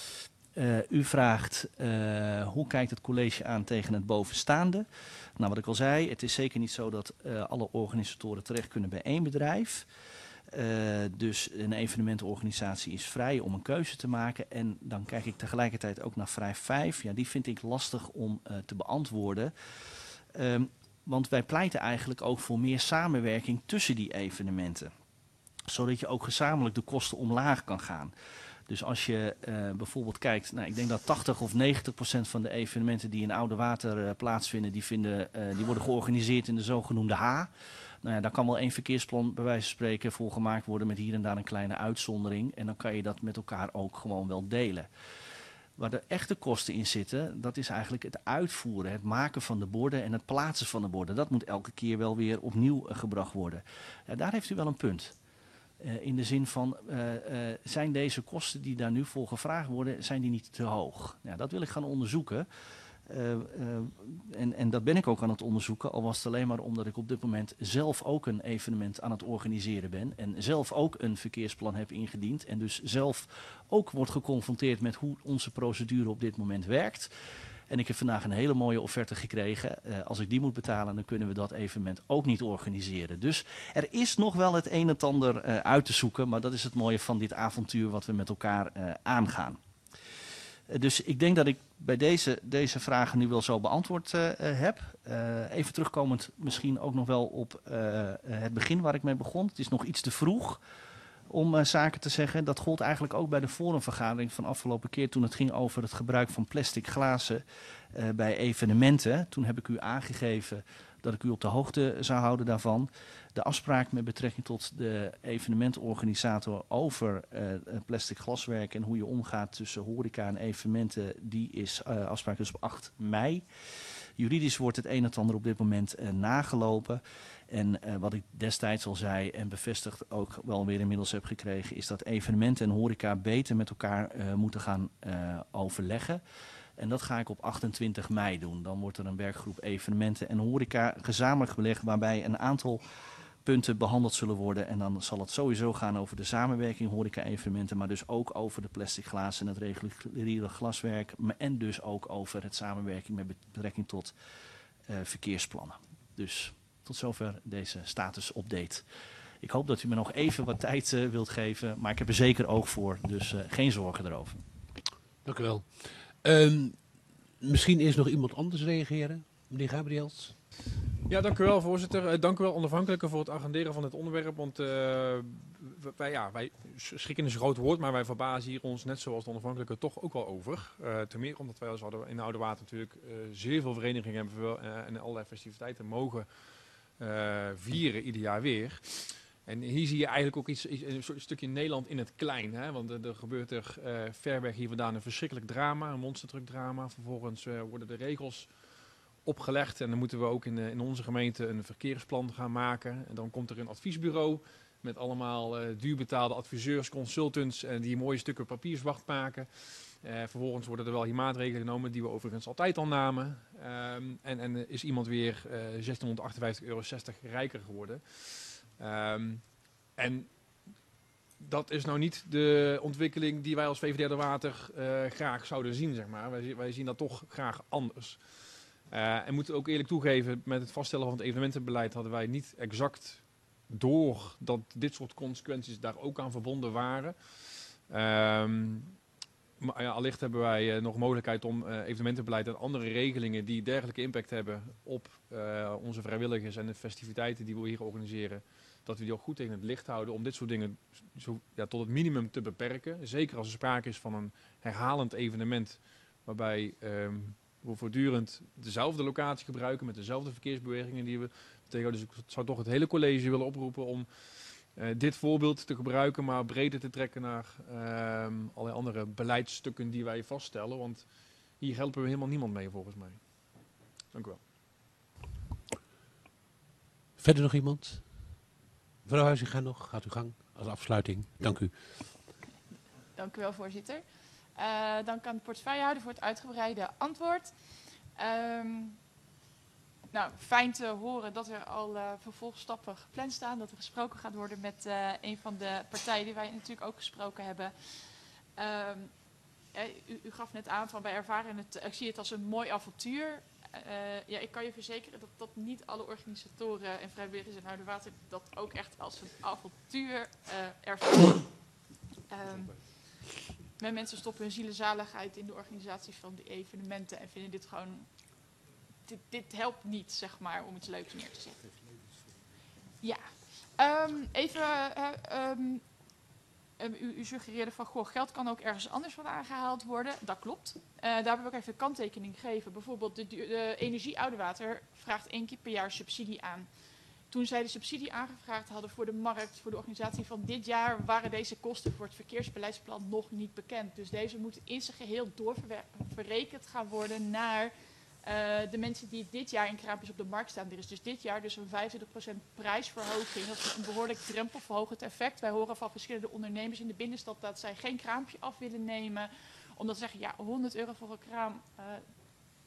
Speaker 2: Uh, u vraagt, uh, hoe kijkt het college aan tegen het bovenstaande? Nou, wat ik al zei, het is zeker niet zo dat uh, alle organisatoren terecht kunnen bij één bedrijf. Uh, dus een evenementenorganisatie is vrij om een keuze te maken. En dan kijk ik tegelijkertijd ook naar vraag vijf. Ja, die vind ik lastig om uh, te beantwoorden. Um, want wij pleiten eigenlijk ook voor meer samenwerking tussen die evenementen. Zodat je ook gezamenlijk de kosten omlaag kan gaan. Dus als je uh, bijvoorbeeld kijkt, nou, ik denk dat tachtig of negentig procent van de evenementen die in Oudewater uh, plaatsvinden, die, vinden, uh, die worden georganiseerd in de zogenoemde H. Nou ja, daar kan wel één verkeersplan bij wijze van spreken voor gemaakt worden met hier en daar een kleine uitzondering. En dan kan je dat met elkaar ook gewoon wel delen. Waar de echte kosten in zitten, dat is eigenlijk het uitvoeren, het maken van de borden en het plaatsen van de borden. Dat moet elke keer wel weer opnieuw uh, gebracht worden. Ja, daar heeft u wel een punt. Uh, in de zin van, uh, uh, zijn deze kosten die daar nu voor gevraagd worden, zijn die niet te hoog? Ja, dat wil ik gaan onderzoeken. Uh, uh, en, en dat ben ik ook aan het onderzoeken, al was het alleen maar omdat ik op dit moment zelf ook een evenement aan het organiseren ben. En zelf ook een verkeersplan heb ingediend. En dus zelf ook wordt geconfronteerd met hoe onze procedure op dit moment werkt. En ik heb vandaag een hele mooie offerte gekregen. Uh, als ik die moet betalen, dan kunnen we dat evenement ook niet organiseren. Dus er is nog wel het een en ander uh, uit te zoeken. Maar dat is het mooie van dit avontuur wat we met elkaar uh, aangaan. Uh, dus ik denk dat ik bij deze, deze vragen nu wel zo beantwoord uh, heb. Uh, even terugkomend misschien ook nog wel op uh, het begin waar ik mee begon. Het is nog iets te vroeg om uh, zaken te zeggen. Dat gold eigenlijk ook bij de forumvergadering van afgelopen keer toen het ging over het gebruik van plastic glazen uh, bij evenementen. Toen heb ik u aangegeven dat ik u op de hoogte zou houden daarvan. De afspraak met betrekking tot de evenementorganisator over uh, plastic glaswerk en hoe je omgaat tussen horeca en evenementen, die is uh, afspraak dus op acht mei. Juridisch wordt het een en ander op dit moment uh, nagelopen. En uh, wat ik destijds al zei en bevestigd ook wel weer inmiddels heb gekregen, is dat evenementen en horeca beter met elkaar uh, moeten gaan uh, overleggen. En dat ga ik op achtentwintig mei doen. Dan wordt er een werkgroep evenementen en horeca gezamenlijk belegd, waarbij een aantal punten behandeld zullen worden. En dan zal het sowieso gaan over de samenwerking horeca-evenementen, maar dus ook over de plastic glazen en het reguliere glaswerk. En dus ook over het samenwerking met betrekking tot uh, verkeersplannen. Dus tot zover deze status-update. Ik hoop dat u me nog even wat tijd uh, wilt geven, maar ik heb er zeker oog voor, dus uh, geen zorgen erover.
Speaker 8: Dank u wel. Um, misschien eerst nog iemand anders reageren. Meneer Gabriels.
Speaker 10: Ja, dank u wel, voorzitter. Uh, dank u wel, onafhankelijke, voor het agenderen van dit onderwerp. Want uh, wij, ja, wij schrikken is een groot woord, maar wij verbazen hier ons net zoals de onafhankelijke toch ook wel over. Uh, ten meer omdat wij als oude, in Oude Water natuurlijk uh, zeer veel verenigingen hebben uh, en allerlei festiviteiten mogen uh, vieren ieder jaar weer. En hier zie je eigenlijk ook iets, een soort stukje Nederland in het klein. Hè? Want er, er gebeurt er uh, ver weg hier vandaan een verschrikkelijk drama, een monstertruckdrama. Vervolgens uh, worden de regels opgelegd en dan moeten we ook in, uh, in onze gemeente een verkeersplan gaan maken. En dan komt er een adviesbureau met allemaal uh, duurbetaalde adviseurs, consultants uh, die mooie stukken papier zwart maken. Uh, vervolgens worden er wel hier maatregelen genomen die we overigens altijd al namen. Um, en, en is iemand weer uh, zestienhonderdachtenvijftig euro zestig rijker geworden. Um, en dat is nou niet de ontwikkeling die wij als V V D de Water uh, graag zouden zien, zeg maar. Wij, wij zien dat toch graag anders. Uh, en moeten ook eerlijk toegeven, met het vaststellen van het evenementenbeleid hadden wij niet exact door dat dit soort consequenties daar ook aan verbonden waren. Um, maar ja, allicht hebben wij uh, nog mogelijkheid om uh, evenementenbeleid en andere regelingen die dergelijke impact hebben op uh, onze vrijwilligers en de festiviteiten die we hier organiseren, dat we die ook goed tegen het licht houden om dit soort dingen zo, ja, tot het minimum te beperken. Zeker als er sprake is van een herhalend evenement waarbij um, we voortdurend dezelfde locatie gebruiken met dezelfde verkeersbewegingen die we tegenhouden. Dus ik zou toch het hele college willen oproepen om uh, dit voorbeeld te gebruiken, maar breder te trekken naar um, allerlei andere beleidsstukken die wij vaststellen. Want hier helpen we helemaal niemand mee volgens mij. Dank u wel.
Speaker 8: Verder nog iemand? Mevrouw Huizinga nog, gaat uw gang als afsluiting. Dank u.
Speaker 9: Dank u wel, voorzitter. Uh, dank aan de portefeuillehouder voor het uitgebreide antwoord. Um, nou, fijn te horen dat er al uh, vervolgstappen gepland staan. Dat er gesproken gaat worden met uh, een van de partijen die wij natuurlijk ook gesproken hebben. Um, u, u gaf net aan van wij ervaren het, ik zie het als een mooi avontuur. Uh, ja, ik kan je verzekeren dat, dat niet alle organisatoren en vrijwilligers in Oude Water dat ook echt als een avontuur uh, ervaren. Um, Mijn mensen stoppen hun zielenzaligheid in de organisatie van die evenementen en vinden dit gewoon, dit, dit helpt niet, zeg maar, om iets leuks neer te zetten. Ja, um, even, uh, um, um, u, u suggereerde van, goh, geld kan ook ergens anders van aangehaald worden. Dat klopt. Uh, daar hebben we ook even een kanttekening gegeven. Bijvoorbeeld de, de Energie Oude Water vraagt één keer per jaar subsidie aan. Toen zij de subsidie aangevraagd hadden voor de markt, voor de organisatie van dit jaar, waren deze kosten voor het verkeersbeleidsplan nog niet bekend. Dus deze moeten in zijn geheel doorverrekend gaan worden naar uh, de mensen die dit jaar in kraampjes op de markt staan. Er is dus dit jaar dus een vijfentwintig procent prijsverhoging. Dat is een behoorlijk drempelverhogend effect. Wij horen van verschillende ondernemers in de binnenstad dat zij geen kraampje af willen nemen. Omdat ze zeggen, ja, honderd euro voor een kraam, uh,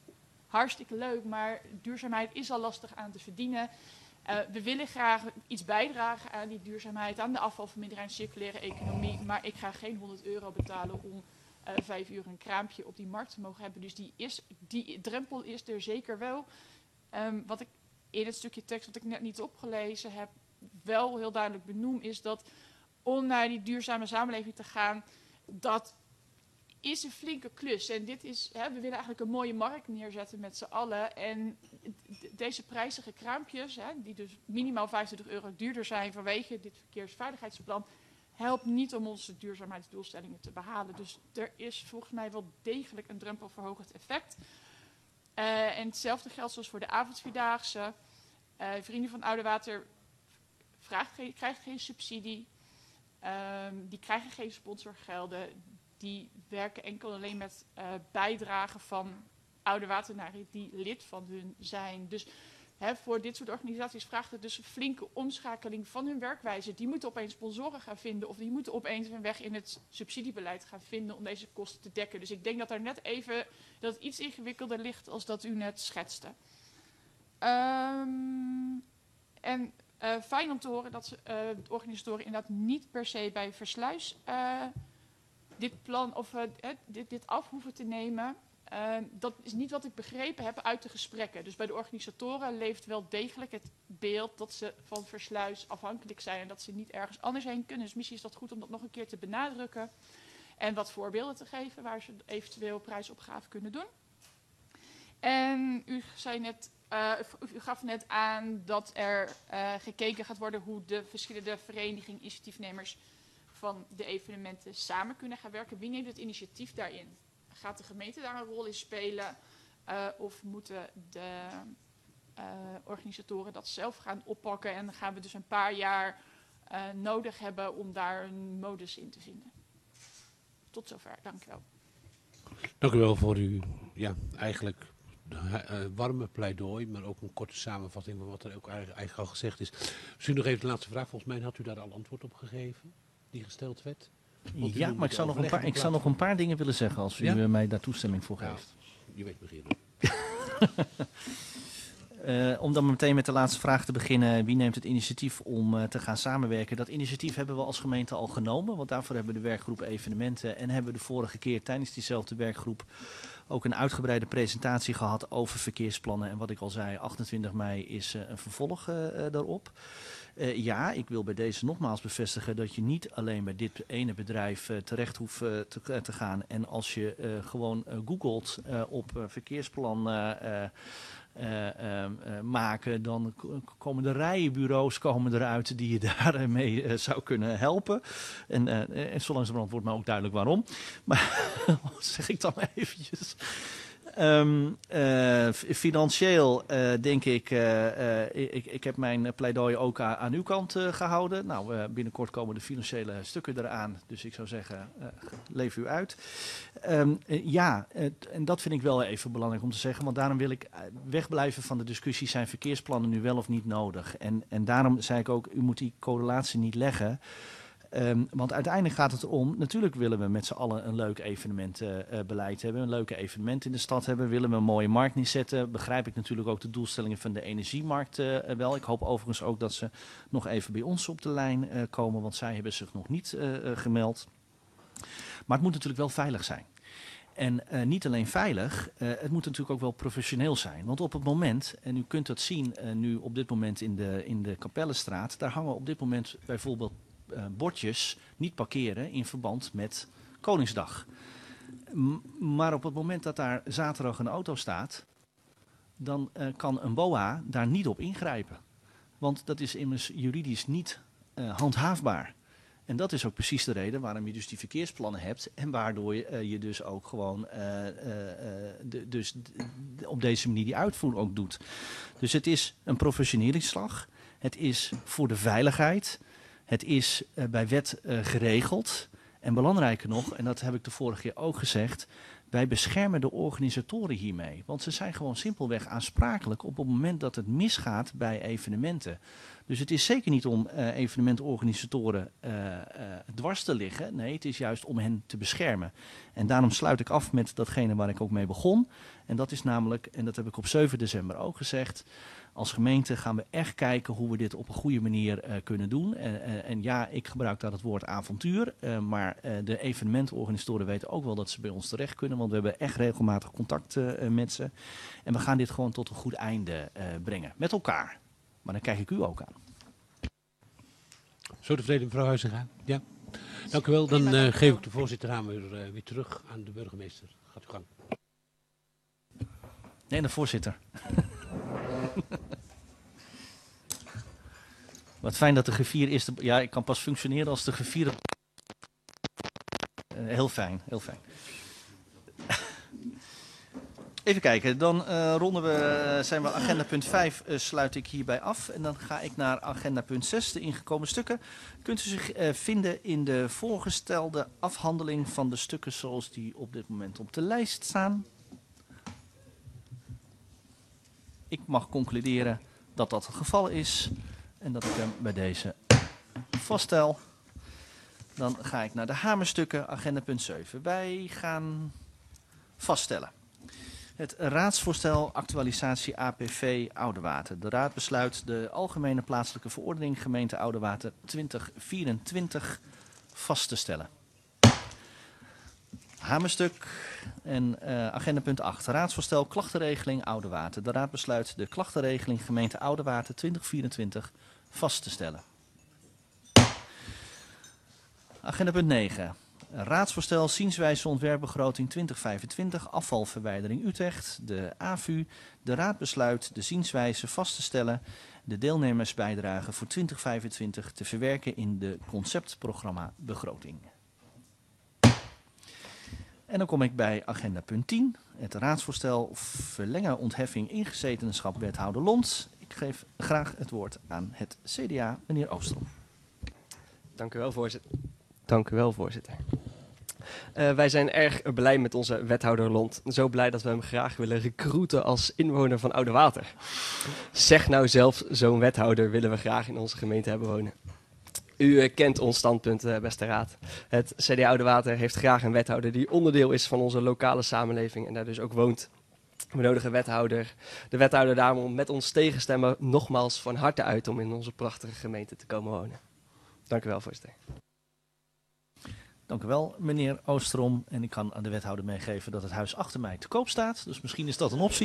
Speaker 9: hartstikke leuk, maar duurzaamheid is al lastig aan te verdienen. Uh, we willen graag iets bijdragen aan die duurzaamheid, aan de afvalvermindering en circulaire economie. Maar ik ga geen honderd euro betalen om uh, vijf uur een kraampje op die markt te mogen hebben. Dus die, is, die drempel is er zeker wel. Um, wat ik in het stukje tekst wat ik net niet opgelezen heb, wel heel duidelijk benoem, is dat om naar die duurzame samenleving te gaan, dat is een flinke klus. En dit is, hè, we willen eigenlijk een mooie markt neerzetten met z'n allen. En deze prijzige kraampjes, hè, die dus minimaal vijfentwintig euro duurder zijn vanwege dit verkeersveiligheidsplan, helpt niet om onze duurzaamheidsdoelstellingen te behalen. Dus er is volgens mij wel degelijk een drempelverhogend effect. Uh, en hetzelfde geldt zoals voor de avondvierdaagse. Uh, Vrienden van Oudewater vraagt geen, krijgt geen subsidie. Um, die krijgen geen sponsorgelden. Die werken enkel alleen met uh, bijdragen van Oudewateraren die lid van hun zijn. Dus hè, voor dit soort organisaties vraagt het dus een flinke omschakeling van hun werkwijze. Die moeten opeens sponsoren gaan vinden of die moeten opeens een weg in het subsidiebeleid gaan vinden om deze kosten te dekken. Dus ik denk dat er net even dat het iets ingewikkelder ligt als dat u net schetste. Um, en uh, fijn om te horen dat ze, uh, de organisatoren inderdaad niet per se bij Versluis uh, dit plan of uh, dit, dit af hoeven te nemen. Uh, dat is niet wat ik begrepen heb uit de gesprekken. Dus bij de organisatoren leeft wel degelijk het beeld dat ze van Versluis afhankelijk zijn en dat ze niet ergens anders heen kunnen. Dus misschien is dat goed om dat nog een keer te benadrukken en wat voorbeelden te geven waar ze eventueel prijsopgave kunnen doen. En u zei net, uh, u gaf net aan dat er uh, gekeken gaat worden hoe de verschillende verenigingen, initiatiefnemers van de evenementen samen kunnen gaan werken. Wie neemt het initiatief daarin? Gaat de gemeente daar een rol in spelen? Uh, of moeten de uh, organisatoren dat zelf gaan oppakken? En dan gaan we dus een paar jaar uh, nodig hebben om daar een modus in te vinden. Tot zover, dank u wel.
Speaker 8: Dank u wel voor uw ja, eigenlijk uh, warme pleidooi, maar ook een korte samenvatting van wat er ook eigenlijk, eigenlijk al gezegd is. Misschien nog even de laatste vraag. Volgens mij had u daar al antwoord op gegeven, die gesteld werd.
Speaker 2: Ja, maar ik zou, nog een paar, ik zou nog een paar dingen willen zeggen als u ja? mij daar toestemming voor geeft.
Speaker 8: Ja, je weet beginnen.
Speaker 2: uh, om dan meteen met de laatste vraag te beginnen. Wie neemt het initiatief om uh, te gaan samenwerken? Dat initiatief hebben we als gemeente al genomen. Want daarvoor hebben we de werkgroep evenementen. En hebben we de vorige keer tijdens diezelfde werkgroep ook een uitgebreide presentatie gehad over verkeersplannen. En wat ik al zei, achtentwintig mei is uh, een vervolg uh, daarop. Uh, ja, ik wil bij deze nogmaals bevestigen dat je niet alleen bij dit ene bedrijf uh, terecht hoeft uh, te, uh, te gaan. En als je uh, gewoon uh, googelt uh, op uh, verkeersplan uh, uh, uh, uh, uh, maken, dan komen de rijen bureaus komen eruit die je daarmee uh, zou kunnen helpen. En, uh, en zo langzamerhand wordt me ook duidelijk waarom. Maar zeg ik dan eventjes. Um, uh, financieel uh, denk ik, uh, uh, ik, ik heb mijn pleidooi ook aan, aan uw kant uh, gehouden. Nou, uh, binnenkort komen de financiële stukken eraan, dus ik zou zeggen, uh, leef u uit. Um, uh, ja, uh, en dat vind ik wel even belangrijk om te zeggen, want daarom wil ik wegblijven van de discussie, zijn verkeersplannen nu wel of niet nodig? En, en daarom zei ik ook, u moet die correlatie niet leggen. Um, want uiteindelijk gaat het erom, natuurlijk willen we met z'n allen een leuk evenementenbeleid uh, hebben, een leuke evenement in de stad hebben, willen we een mooie markt neerzetten. Begrijp ik natuurlijk ook de doelstellingen van de energiemarkt uh, wel. Ik hoop overigens ook dat ze nog even bij ons op de lijn uh, komen, want zij hebben zich nog niet uh, uh, gemeld. Maar het moet natuurlijk wel veilig zijn. En uh, niet alleen veilig, uh, het moet natuurlijk ook wel professioneel zijn. Want op het moment, en u kunt dat zien uh, nu op dit moment in de, in de Kapellenstraat, daar hangen op dit moment bijvoorbeeld Uh, bordjes niet parkeren in verband met Koningsdag. M- maar op het moment dat daar zaterdag een auto staat, dan uh, kan een B O A daar niet op ingrijpen. Want dat is immers juridisch niet uh, handhaafbaar. En dat is ook precies de reden waarom je dus die verkeersplannen hebt en waardoor je, uh, je dus ook gewoon uh, uh, de, dus de, op deze manier die uitvoer ook doet. Dus het is een professioneringsslag. Het is voor de veiligheid. Het is uh, bij wet uh, geregeld. En belangrijker nog, en dat heb ik de vorige keer ook gezegd, Wij beschermen de organisatoren hiermee, want ze zijn gewoon simpelweg aansprakelijk op het moment dat het misgaat bij evenementen. Dus het is zeker niet om uh, evenementorganisatoren uh, uh, dwars te liggen. Nee, het is juist om hen te beschermen. En daarom sluit ik af met datgene waar ik ook mee begon. En dat is namelijk, en dat heb ik op zeven december ook gezegd, als gemeente gaan we echt kijken hoe we dit op een goede manier uh, kunnen doen. Uh, uh, en ja, ik gebruik daar het woord avontuur. Uh, maar uh, de evenementorganisatoren weten ook wel dat ze bij ons terecht kunnen. Want we hebben echt regelmatig contact uh, met ze. En we gaan dit gewoon tot een goed einde uh, brengen. Met elkaar. Maar dan kijk ik u ook aan.
Speaker 8: Zo tevreden, mevrouw Huizinga? Ja. Dank u wel. Dan uh, geef ik de voorzitterhamer uh, weer terug aan de burgemeester. Gaat u gang.
Speaker 2: Nee, de voorzitter. Wat fijn dat de griffier is. De, ja, ik kan pas functioneren als de griffier. Uh, heel fijn, heel fijn. Even kijken, dan uh, ronden we, zijn we agenda punt vijf, uh, sluit ik hierbij af. En dan ga ik naar agenda punt zes, de ingekomen stukken. Kunt u zich uh, vinden in de voorgestelde afhandeling van de stukken zoals die op dit moment op de lijst staan. Ik mag concluderen dat dat het geval is en dat ik hem bij deze vaststel. Dan ga ik naar de hamerstukken, agenda punt zeven. Wij gaan vaststellen. Het raadsvoorstel actualisatie A P V Oudewater. De raad besluit de Algemene Plaatselijke Verordening Gemeente Oudewater twintig vierentwintig vast te stellen. Hamerstuk en uh, agenda punt acht. Raadsvoorstel klachtenregeling Oudewater. De raad besluit de klachtenregeling Gemeente Oudewater twintig vierentwintig vast te stellen. Agenda punt negen. Raadsvoorstel zienswijze ontwerpbegroting twintig vijfentwintig afvalverwijdering Utrecht, de A V U. De raad besluit de zienswijze vast te stellen, de deelnemersbijdrage voor twintig vijfentwintig te verwerken in de conceptprogramma begroting. En dan kom ik bij agenda punt tien, het raadsvoorstel verlengen ontheffing ingezetenschap wethouder Lont. Ik geef graag het woord aan het C D A, meneer Oostrom.
Speaker 6: Dank u wel, voorzitter. Dank u wel, voorzitter. Uh, wij zijn erg blij met onze wethouder Lont. Zo blij dat we hem graag willen recruiten als inwoner van Oudewater. Zeg nou zelf, zo'n wethouder willen we graag in onze gemeente hebben wonen. U uh, kent ons standpunt, uh, beste raad. Het C D A Oudewater heeft graag een wethouder die onderdeel is van onze lokale samenleving en daar dus ook woont. We nodigen wethouder, de wethouder daarom met ons tegenstemmen nogmaals van harte uit om in onze prachtige gemeente te komen wonen. Dank u wel, voorzitter.
Speaker 2: Dank u wel, meneer Oostrom. En ik kan aan de wethouder meegeven dat het huis achter mij te koop staat. Dus misschien is dat een optie.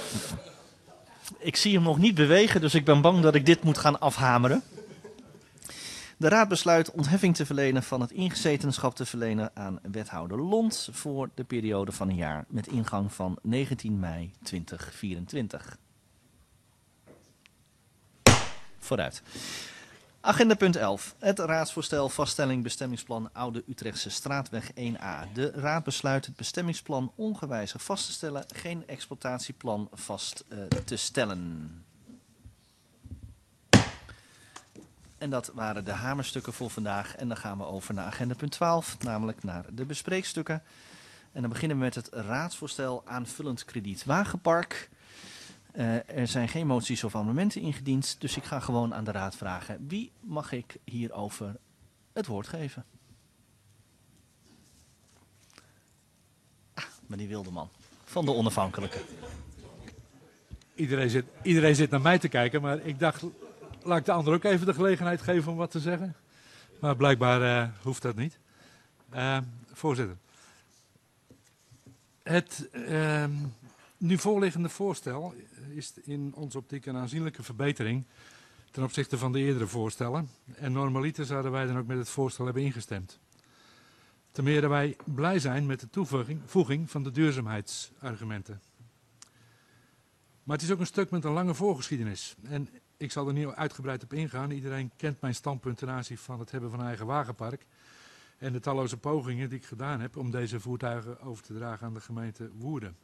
Speaker 2: Ik zie hem nog niet bewegen, dus ik ben bang dat ik dit moet gaan afhameren. De raad besluit ontheffing te verlenen van het ingezetenschap te verlenen aan wethouder Lont voor de periode van een jaar met ingang van negentien mei tweeduizend vierentwintig. Vooruit. Agenda punt elf. Het raadsvoorstel vaststelling bestemmingsplan Oude Utrechtse Straatweg één A. De raad besluit het bestemmingsplan ongewijzigd vast te stellen, geen exploitatieplan vast uh, te stellen. En dat waren de hamerstukken voor vandaag. En dan gaan we over naar agenda punt twaalf, namelijk naar de bespreekstukken. En dan beginnen we met het raadsvoorstel aanvullend krediet Wagenpark. Uh, er zijn geen moties of amendementen ingediend, dus ik ga gewoon aan de raad vragen. Wie mag ik hierover het woord geven? Ah, meneer Wilderman, van de Onafhankelijke.
Speaker 11: Iedereen zit, iedereen zit naar mij te kijken, maar ik dacht, laat ik de ander ook even de gelegenheid geven om wat te zeggen. Maar blijkbaar uh, hoeft dat niet. Uh, voorzitter. Het uh, nu voorliggende voorstel is in onze optiek een aanzienlijke verbetering ten opzichte van de eerdere voorstellen. En normaliter zouden wij dan ook met het voorstel hebben ingestemd. Ten meer dat wij blij zijn met de toevoeging van de duurzaamheidsargumenten. Maar het is ook een stuk met een lange voorgeschiedenis. En ik zal er niet uitgebreid op ingaan. Iedereen kent mijn standpunt ten aanzien van het hebben van een eigen wagenpark. En de talloze pogingen die ik gedaan heb om deze voertuigen over te dragen aan de gemeente Woerden.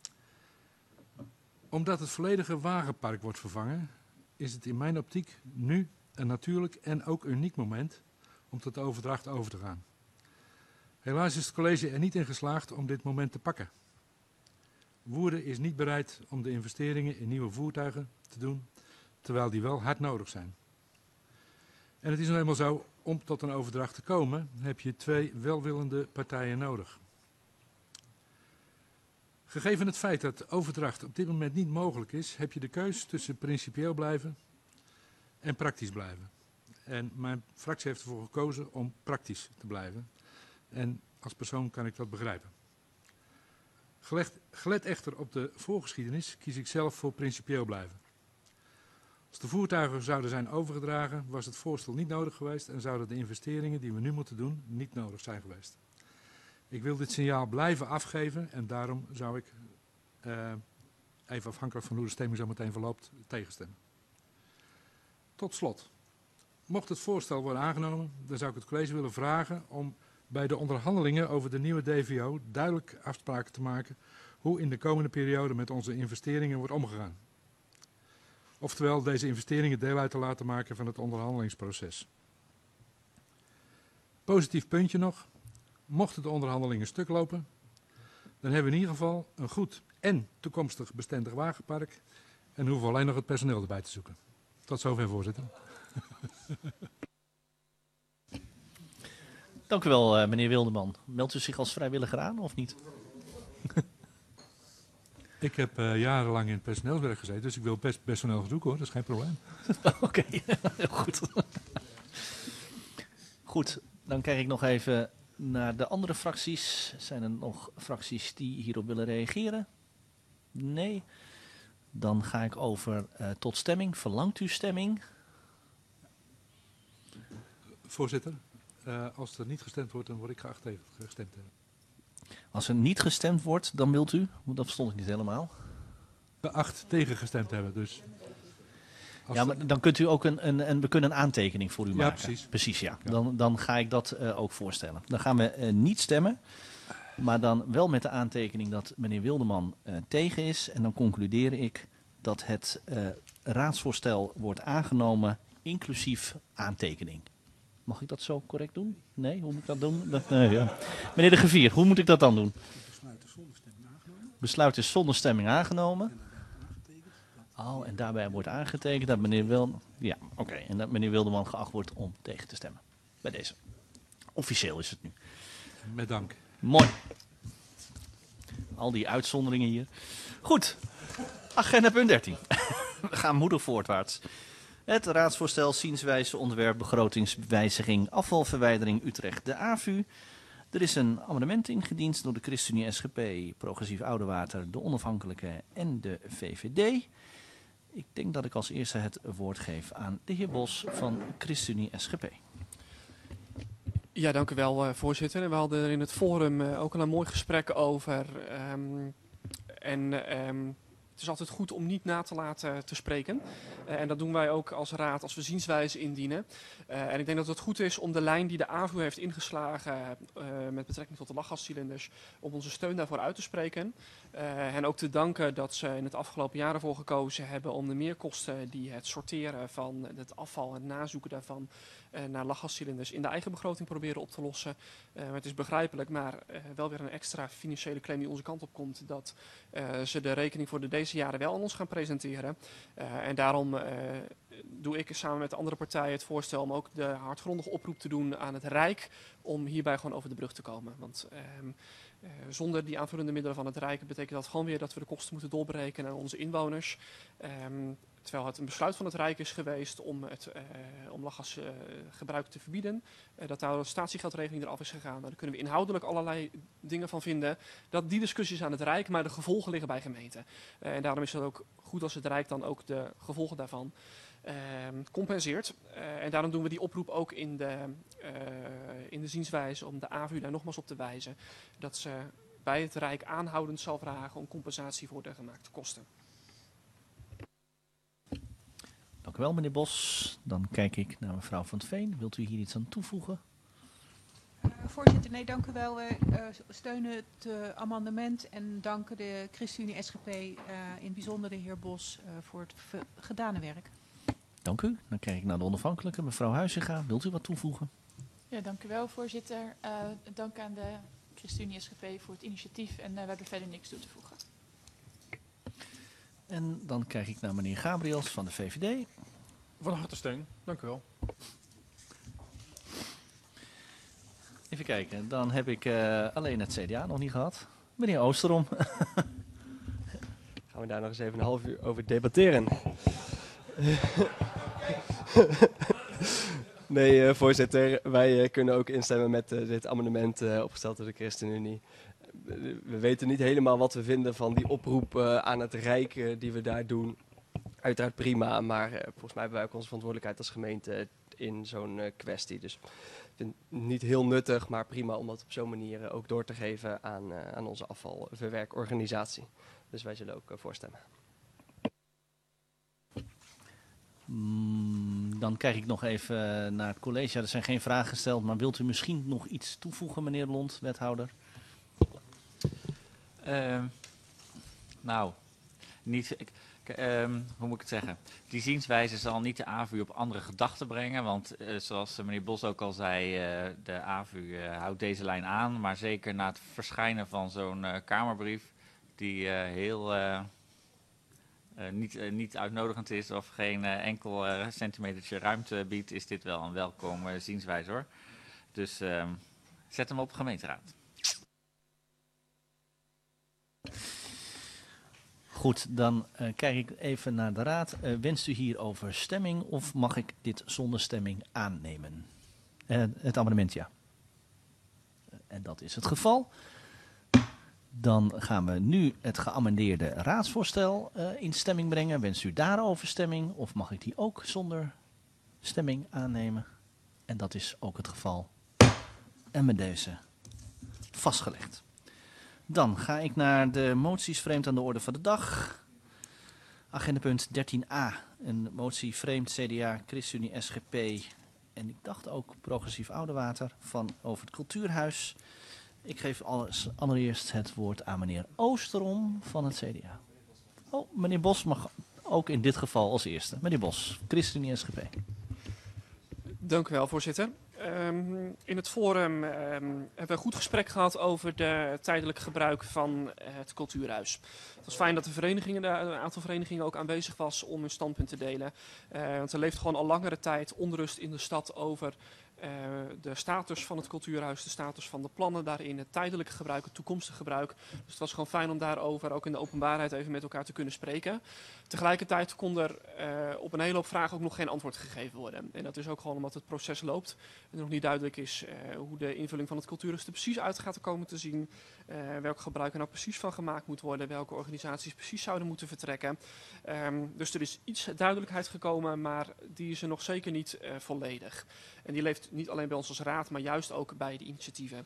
Speaker 11: Omdat het volledige wagenpark wordt vervangen, is het in mijn optiek nu een natuurlijk en ook uniek moment om tot de overdracht over te gaan. Helaas is het college er niet in geslaagd om dit moment te pakken. Woerden is niet bereid om de investeringen in nieuwe voertuigen te doen, terwijl die wel hard nodig zijn. En het is nou eenmaal zo, om tot een overdracht te komen, heb je twee welwillende partijen nodig. Gegeven het feit dat overdracht op dit moment niet mogelijk is, heb je de keus tussen principieel blijven en praktisch blijven. En mijn fractie heeft ervoor gekozen om praktisch te blijven. En als persoon kan ik dat begrijpen. Gelet, gelet echter op de voorgeschiedenis kies ik zelf voor principieel blijven. Als de voertuigen zouden zijn overgedragen, was het voorstel niet nodig geweest en zouden de investeringen die we nu moeten doen niet nodig zijn geweest. Ik wil dit signaal blijven afgeven en daarom zou ik, uh, even afhankelijk van hoe de stemming zo meteen verloopt, tegenstemmen. Tot slot, mocht het voorstel worden aangenomen, dan zou ik het college willen vragen om bij de onderhandelingen over de nieuwe D V O duidelijk afspraken te maken hoe in de komende periode met onze investeringen wordt omgegaan. Oftewel deze investeringen deel uit te laten maken van het onderhandelingsproces. Positief puntje nog. Mochten de onderhandelingen stuk lopen, dan hebben we in ieder geval een goed en toekomstig bestendig wagenpark en hoeven we alleen nog het personeel erbij te zoeken. Tot zover, voorzitter.
Speaker 2: Dank u wel, uh, meneer Wilderman. Meldt u zich als vrijwilliger aan of niet?
Speaker 11: Ik heb uh, jarenlang in het personeelswerk gezeten, dus ik wil best personeel zoeken hoor, dat is geen probleem.
Speaker 2: Oké, okay. Heel goed. Goed, dan kijk ik nog even naar de andere fracties. Zijn er nog fracties die hierop willen reageren? Nee. Dan ga ik over uh, tot stemming. Verlangt u stemming?
Speaker 11: Voorzitter, uh, als er niet gestemd wordt, dan word ik geacht tegen gestemd te hebben.
Speaker 2: Als er niet gestemd wordt, dan wilt u? Dat verstond ik niet helemaal.
Speaker 11: Geacht tegen gestemd hebben, dus.
Speaker 2: Ja, maar dan kunt u ook een, een, een, we kunnen een aantekening voor u
Speaker 11: ja,
Speaker 2: maken.
Speaker 11: Precies.
Speaker 2: Precies, ja.
Speaker 11: ja.
Speaker 2: Dan, dan ga ik dat uh, ook voorstellen. Dan gaan we uh, niet stemmen, maar dan wel met de aantekening dat meneer Wilderman uh, tegen is. En dan concludeer ik dat het uh, raadsvoorstel wordt aangenomen, inclusief aantekening. Mag ik dat zo correct doen? Nee, hoe moet ik dat doen? Dat, uh, ja. Meneer De Gevier, hoe moet ik dat dan doen?
Speaker 1: Besluit is zonder stemming aangenomen.
Speaker 2: Besluit is zonder stemming aangenomen. Oh, en daarbij wordt aangetekend dat meneer Wilderman, ja, oké, okay, en dat meneer Wilderman geacht wordt om tegen te stemmen. Bij deze. Officieel is het nu.
Speaker 11: Met dank.
Speaker 2: Mooi. Al die uitzonderingen hier. Goed. Agenda punt dertien. We gaan moedig voortwaarts. Het raadsvoorstel zienswijze ontwerp begrotingswijziging afvalverwijdering Utrecht de A V U. Er is een amendement ingediend door de ChristenUnie S G P, Progressief Oudewater, de Onafhankelijke en de V V D. Ik denk dat ik als eerste het woord geef aan de heer Bos van ChristenUnie S G P.
Speaker 12: Ja, dank u wel, uh, voorzitter. We hadden er in het forum uh, ook al een mooi gesprek over. Um, en um, het is altijd goed om niet na te laten te spreken. Uh, en dat doen wij ook als raad als we zienswijze indienen. Uh, en ik denk dat het goed is om de lijn die de A V U heeft ingeslagen uh, met betrekking tot de lachgascilinders, om onze steun daarvoor uit te spreken. Uh, en ook te danken dat ze in het afgelopen jaar ervoor gekozen hebben om de meerkosten die het sorteren van het afval en het nazoeken daarvan uh, naar lachgascilinders in de eigen begroting proberen op te lossen. Uh, maar het is begrijpelijk, maar uh, wel weer een extra financiële claim die onze kant op komt, dat uh, ze de rekening voor de deze jaren wel aan ons gaan presenteren. Uh, en daarom uh, doe ik samen met de andere partijen het voorstel om ook de hardgrondige oproep te doen aan het Rijk om hierbij gewoon over de brug te komen. Want um, uh, zonder die aanvullende middelen van het Rijk betekent dat gewoon weer dat we de kosten moeten doorberekenen aan onze inwoners. Um, Terwijl het een besluit van het Rijk is geweest om, het, uh, om lachgasgebruik uh, te verbieden. Uh, dat daar de statiegeldregeling eraf is gegaan. Nou, daar kunnen we inhoudelijk allerlei dingen van vinden. Dat die discussie is aan het Rijk, maar de gevolgen liggen bij gemeenten. Uh, en daarom is het ook goed als het Rijk dan ook de gevolgen daarvan uh, compenseert. Uh, en daarom doen we die oproep ook in de, uh, in de zienswijze om de A V U daar nogmaals op te wijzen. Dat ze bij het Rijk aanhoudend zal vragen om compensatie voor de gemaakte kosten.
Speaker 2: Dank u wel, meneer Bos. Dan kijk ik naar mevrouw Van 't Veen. Wilt u hier iets aan toevoegen?
Speaker 5: Uh, voorzitter, nee, dank u wel. We uh, steunen het uh, amendement en danken de ChristenUnie S G P, uh, in het bijzonder de heer Bos, uh, voor het gedane werk.
Speaker 2: Dank u. Dan kijk ik naar de onafhankelijke. Mevrouw Huizinga, wilt u wat toevoegen?
Speaker 9: Ja, dank u wel, voorzitter. Uh, dank aan de ChristenUnie S G P voor het initiatief en uh, we hebben verder niks toe te voegen.
Speaker 2: En dan krijg ik naar meneer Gabriels van de V V D.
Speaker 10: Van harte steun, dank u wel.
Speaker 2: Even kijken, dan heb ik uh, alleen het C D A nog niet gehad. Meneer Oosterom.
Speaker 6: Gaan we daar nog eens even een half uur over debatteren. Nee, uh, voorzitter, wij uh, kunnen ook instemmen met uh, dit amendement uh, opgesteld door de ChristenUnie. Uh, we weten niet helemaal wat we vinden van die oproep uh, aan het Rijk uh, die we daar doen. Uiteraard prima, maar uh, volgens mij hebben wij ook onze verantwoordelijkheid als gemeente in zo'n uh, kwestie. Dus ik vind het niet heel nuttig, maar prima om dat op zo'n manier uh, ook door te geven aan, uh, aan onze afvalverwerkorganisatie. Dus wij zullen ook uh, voorstemmen.
Speaker 2: Mm, dan kijk ik nog even naar het college. Ja, er zijn geen vragen gesteld, maar wilt u misschien nog iets toevoegen, meneer Lont, wethouder?
Speaker 13: Uh, nou, niet, uh, hoe moet ik het zeggen? Die zienswijze zal niet de A V U op andere gedachten brengen, want uh, zoals meneer Bos ook al zei, uh, de A V U uh, houdt deze lijn aan, maar zeker na het verschijnen van zo'n uh, Kamerbrief die uh, heel... Uh, Uh, niet, uh, niet uitnodigend is of geen uh, enkel uh, centimetertje ruimte biedt, is dit wel een welkome uh, zienswijze hoor. Dus uh, zet hem op gemeenteraad.
Speaker 2: Goed, dan uh, kijk ik even naar de raad. Uh, wenst u hierover stemming of mag ik dit zonder stemming aannemen? Uh, het amendement, ja. Uh, en dat is het geval. Dan gaan we nu het geamendeerde raadsvoorstel uh, in stemming brengen. Wenst u daarover stemming of mag ik die ook zonder stemming aannemen? En dat is ook het geval. En met deze vastgelegd. Dan ga ik naar de moties vreemd aan de orde van de dag. Agendapunt dertien a. Een motie vreemd C D A, ChristenUnie S G P en ik dacht ook Progressief Oudewater van over het Cultuurhuis. Ik geef alles, allereerst het woord aan meneer Oosterom van het C D A. Oh, meneer Bos mag ook in dit geval als eerste. Meneer Bos, ChristenUnie S G P.
Speaker 12: Dank u wel, voorzitter. Um, in het forum um, hebben we een goed gesprek gehad over de tijdelijk gebruik van uh, het cultuurhuis. Het was fijn dat de verenigingen, een aantal verenigingen ook aanwezig was om hun standpunt te delen. Uh, want er leeft gewoon al langere tijd onrust in de stad over uh, de status van het cultuurhuis, de status van de plannen daarin, het tijdelijke gebruik, het toekomstige gebruik. Dus het was gewoon fijn om daarover ook in de openbaarheid even met elkaar te kunnen spreken. Tegelijkertijd kon er uh, op een hele hoop vragen ook nog geen antwoord gegeven worden. En dat is ook gewoon omdat het proces loopt en nog niet duidelijk is uh, hoe de invulling van het cultuurhuis er precies uit gaat komen te zien. Uh, welk gebruik er nou precies van gemaakt moet worden, welke organisaties precies zouden moeten vertrekken. Um, dus er is iets duidelijkheid gekomen, maar die is er nog zeker niet uh, volledig. En die leeft niet alleen bij ons als raad, maar juist ook bij de initiatieven.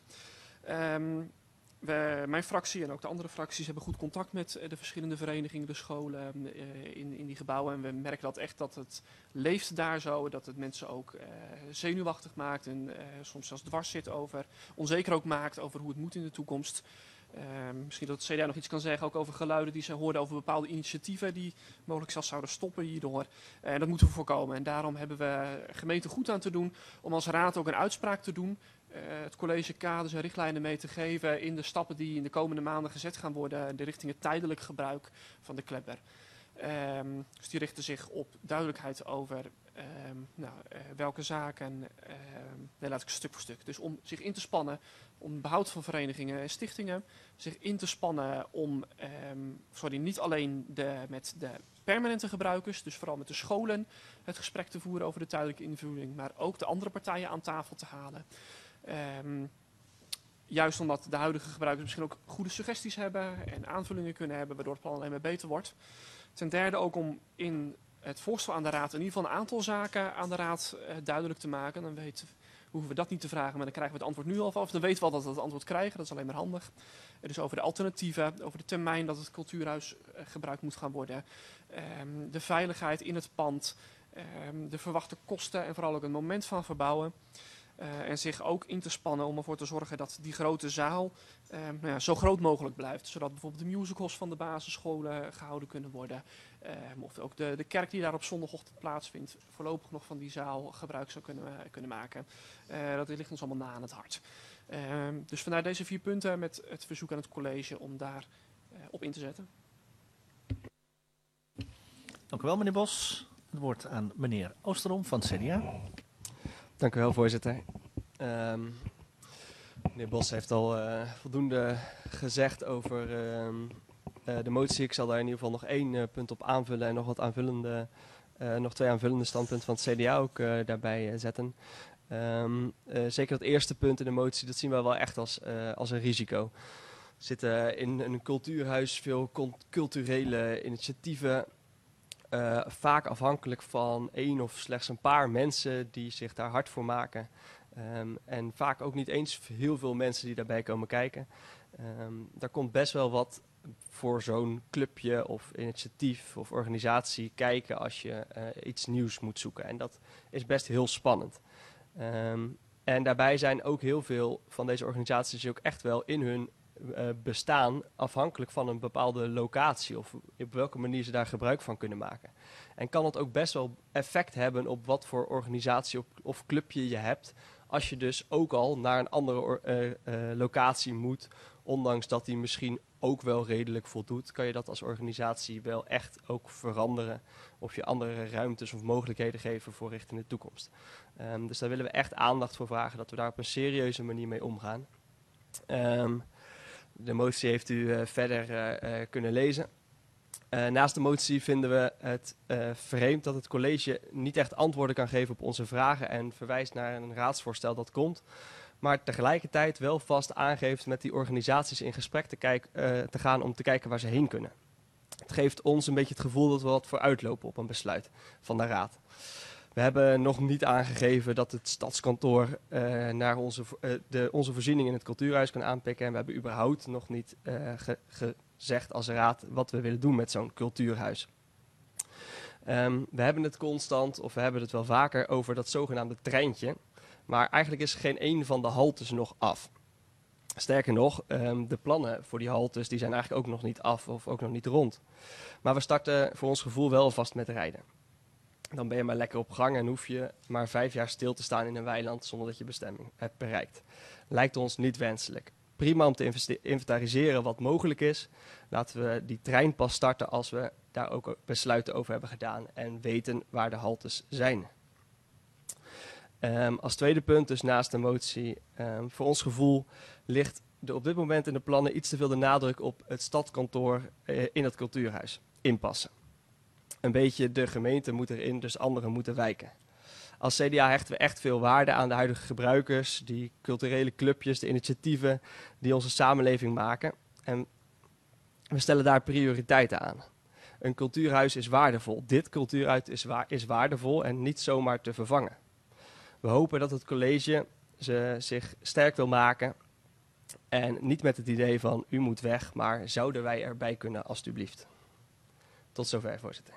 Speaker 12: Um, We, mijn fractie en ook de andere fracties hebben goed contact met de verschillende verenigingen, de scholen uh, in, in die gebouwen. En we merken dat echt dat het leeft daar zo, dat het mensen ook uh, zenuwachtig maakt en uh, soms zelfs dwars zit over, onzeker ook maakt over hoe het moet in de toekomst. Uh, misschien dat het C D A nog iets kan zeggen ook over geluiden die ze hoorden over bepaalde initiatieven die mogelijk zelfs zouden stoppen hierdoor. En uh, dat moeten we voorkomen. En daarom hebben we gemeente goed aan te doen om als raad ook een uitspraak te doen. Uh, het college kaders en richtlijnen mee te geven in de stappen die in de komende maanden gezet gaan worden, de richting het tijdelijk gebruik van de klepper. Um, dus die richten zich op duidelijkheid over um, nou, uh, welke zaken, uh, nee, laat ik stuk voor stuk. Dus om zich in te spannen om behoud van verenigingen en stichtingen, zich in te spannen om um, sorry, niet alleen de, met de permanente gebruikers, dus vooral met de scholen, het gesprek te voeren over de tijdelijke invulling, maar ook de andere partijen aan tafel te halen. Um, juist omdat de huidige gebruikers misschien ook goede suggesties hebben en aanvullingen kunnen hebben, waardoor het plan alleen maar beter wordt. Ten derde ook om in het voorstel aan de raad in ieder geval een aantal zaken aan de raad uh, duidelijk te maken. Dan weten, hoeven we dat niet te vragen, maar dan krijgen we het antwoord nu al van. Of dan weten we al dat we het antwoord krijgen, dat is alleen maar handig. Uh, dus over de alternatieven, over de termijn dat het cultuurhuis uh, gebruikt moet gaan worden. Um, de veiligheid in het pand, um, de verwachte kosten en vooral ook het moment van verbouwen. Uh, en zich ook in te spannen om ervoor te zorgen dat die grote zaal uh, nou ja, zo groot mogelijk blijft. Zodat bijvoorbeeld de musicals van de basisscholen gehouden kunnen worden. Uh, of ook de, de kerk die daar op zondagochtend plaatsvindt voorlopig nog van die zaal gebruik zou kunnen, uh, kunnen maken. Uh, dat ligt ons allemaal na aan het hart. Uh, dus vanuit deze vier punten met het verzoek aan het college om daar uh, op in te zetten.
Speaker 2: Dank u wel, meneer Bos. Het woord aan meneer Oosterom van het C D A.
Speaker 6: Dank u wel, voorzitter. Um, meneer Bos heeft al uh, voldoende gezegd over um, uh, de motie. Ik zal daar in ieder geval nog één uh, punt op aanvullen en nog wat aanvullende, uh, nog twee aanvullende standpunten van het C D A ook uh, daarbij uh, zetten. Um, uh, zeker dat eerste punt in de motie, dat zien we wel echt als, uh, als een risico. Er zitten in een cultuurhuis veel culturele initiatieven. Uh, vaak afhankelijk van één of slechts een paar mensen die zich daar hard voor maken. Um, en vaak ook niet eens heel veel mensen die daarbij komen kijken. Um, daar komt best wel wat voor zo'n clubje of initiatief of organisatie kijken als je uh, iets nieuws moet zoeken. En dat is best heel spannend. Um, en daarbij zijn ook heel veel van deze organisaties ook echt wel in hun Uh, bestaan afhankelijk van een bepaalde locatie of op welke manier ze daar gebruik van kunnen maken. En kan het ook best wel effect hebben op wat voor organisatie of, of clubje je hebt, als je dus ook al naar een andere uh, uh, locatie moet, ondanks dat die misschien ook wel redelijk voldoet, kan je dat als organisatie wel echt ook veranderen of je andere ruimtes of mogelijkheden geven voor richting de toekomst. Um, dus daar willen we echt aandacht voor vragen, dat we daar op een serieuze manier mee omgaan. Um, De motie heeft u uh, verder uh, uh, kunnen lezen. Uh, naast de motie vinden we het uh, vreemd dat het college niet echt antwoorden kan geven op onze vragen en verwijst naar een raadsvoorstel dat komt, maar tegelijkertijd wel vast aangeeft met die organisaties in gesprek te, kijk, uh, te gaan om te kijken waar ze heen kunnen. Het geeft ons een beetje het gevoel dat we wat vooruitlopen op een besluit van de raad. We hebben nog niet aangegeven dat het stadskantoor uh, naar onze, uh, de, onze voorziening in het cultuurhuis kan aanpikken. En we hebben überhaupt nog niet uh, ge, gezegd als raad wat we willen doen met zo'n cultuurhuis. Um, we hebben het constant, of we hebben het wel vaker, over dat zogenaamde treintje. Maar eigenlijk is geen één van de haltes nog af. Sterker nog, um, de plannen voor die haltes die zijn eigenlijk ook nog niet af of ook nog niet rond. Maar we starten voor ons gevoel wel vast met rijden. Dan ben je maar lekker op gang en hoef je maar vijf jaar stil te staan in een weiland zonder dat je bestemming hebt bereikt. Lijkt ons niet wenselijk. Prima om te inventariseren wat mogelijk is. Laten we die trein pas starten als we daar ook besluiten over hebben gedaan en weten waar de haltes zijn. Um, als tweede punt, dus naast de motie, um, voor ons gevoel ligt er op dit moment in de plannen iets te veel de nadruk op het stadskantoor uh, in het cultuurhuis inpassen. Een beetje de gemeente moet erin, dus anderen moeten wijken. Als C D A hechten we echt veel waarde aan de huidige gebruikers, die culturele clubjes, de initiatieven die onze samenleving maken. En we stellen daar prioriteiten aan. Een cultuurhuis is waardevol. Dit cultuurhuis is, wa- is waardevol en niet zomaar te vervangen. We hopen dat het college ze zich sterk wil maken. En niet met het idee van u moet weg, maar zouden wij erbij kunnen alstublieft. Tot zover, voorzitter.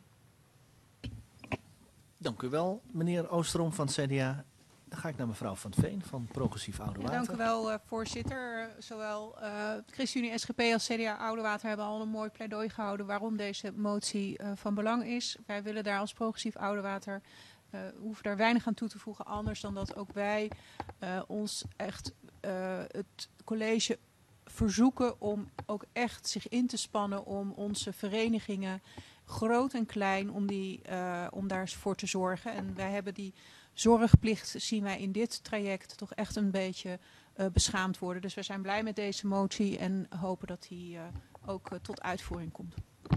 Speaker 2: Dank u wel, meneer Oosterom van het C D A. Dan ga ik naar mevrouw Van Veen van Progressief Oude Water.
Speaker 5: Ja, dank u wel, uh, voorzitter. Zowel uh, ChristenUnie S G P als C D A Oude Water hebben al een mooi pleidooi gehouden waarom deze motie uh, van belang is. Wij willen daar als Progressief Oude Water, uh, hoeven daar weinig aan toe te voegen, anders dan dat ook wij uh, ons echt uh, het college verzoeken om ook echt zich in te spannen om onze verenigingen, groot en klein, om, die, uh, om daarvoor te zorgen. En wij hebben die zorgplicht, zien wij in dit traject toch echt een beetje uh, beschaamd worden. Dus we zijn blij met deze motie en hopen dat die uh, ook uh, tot uitvoering komt.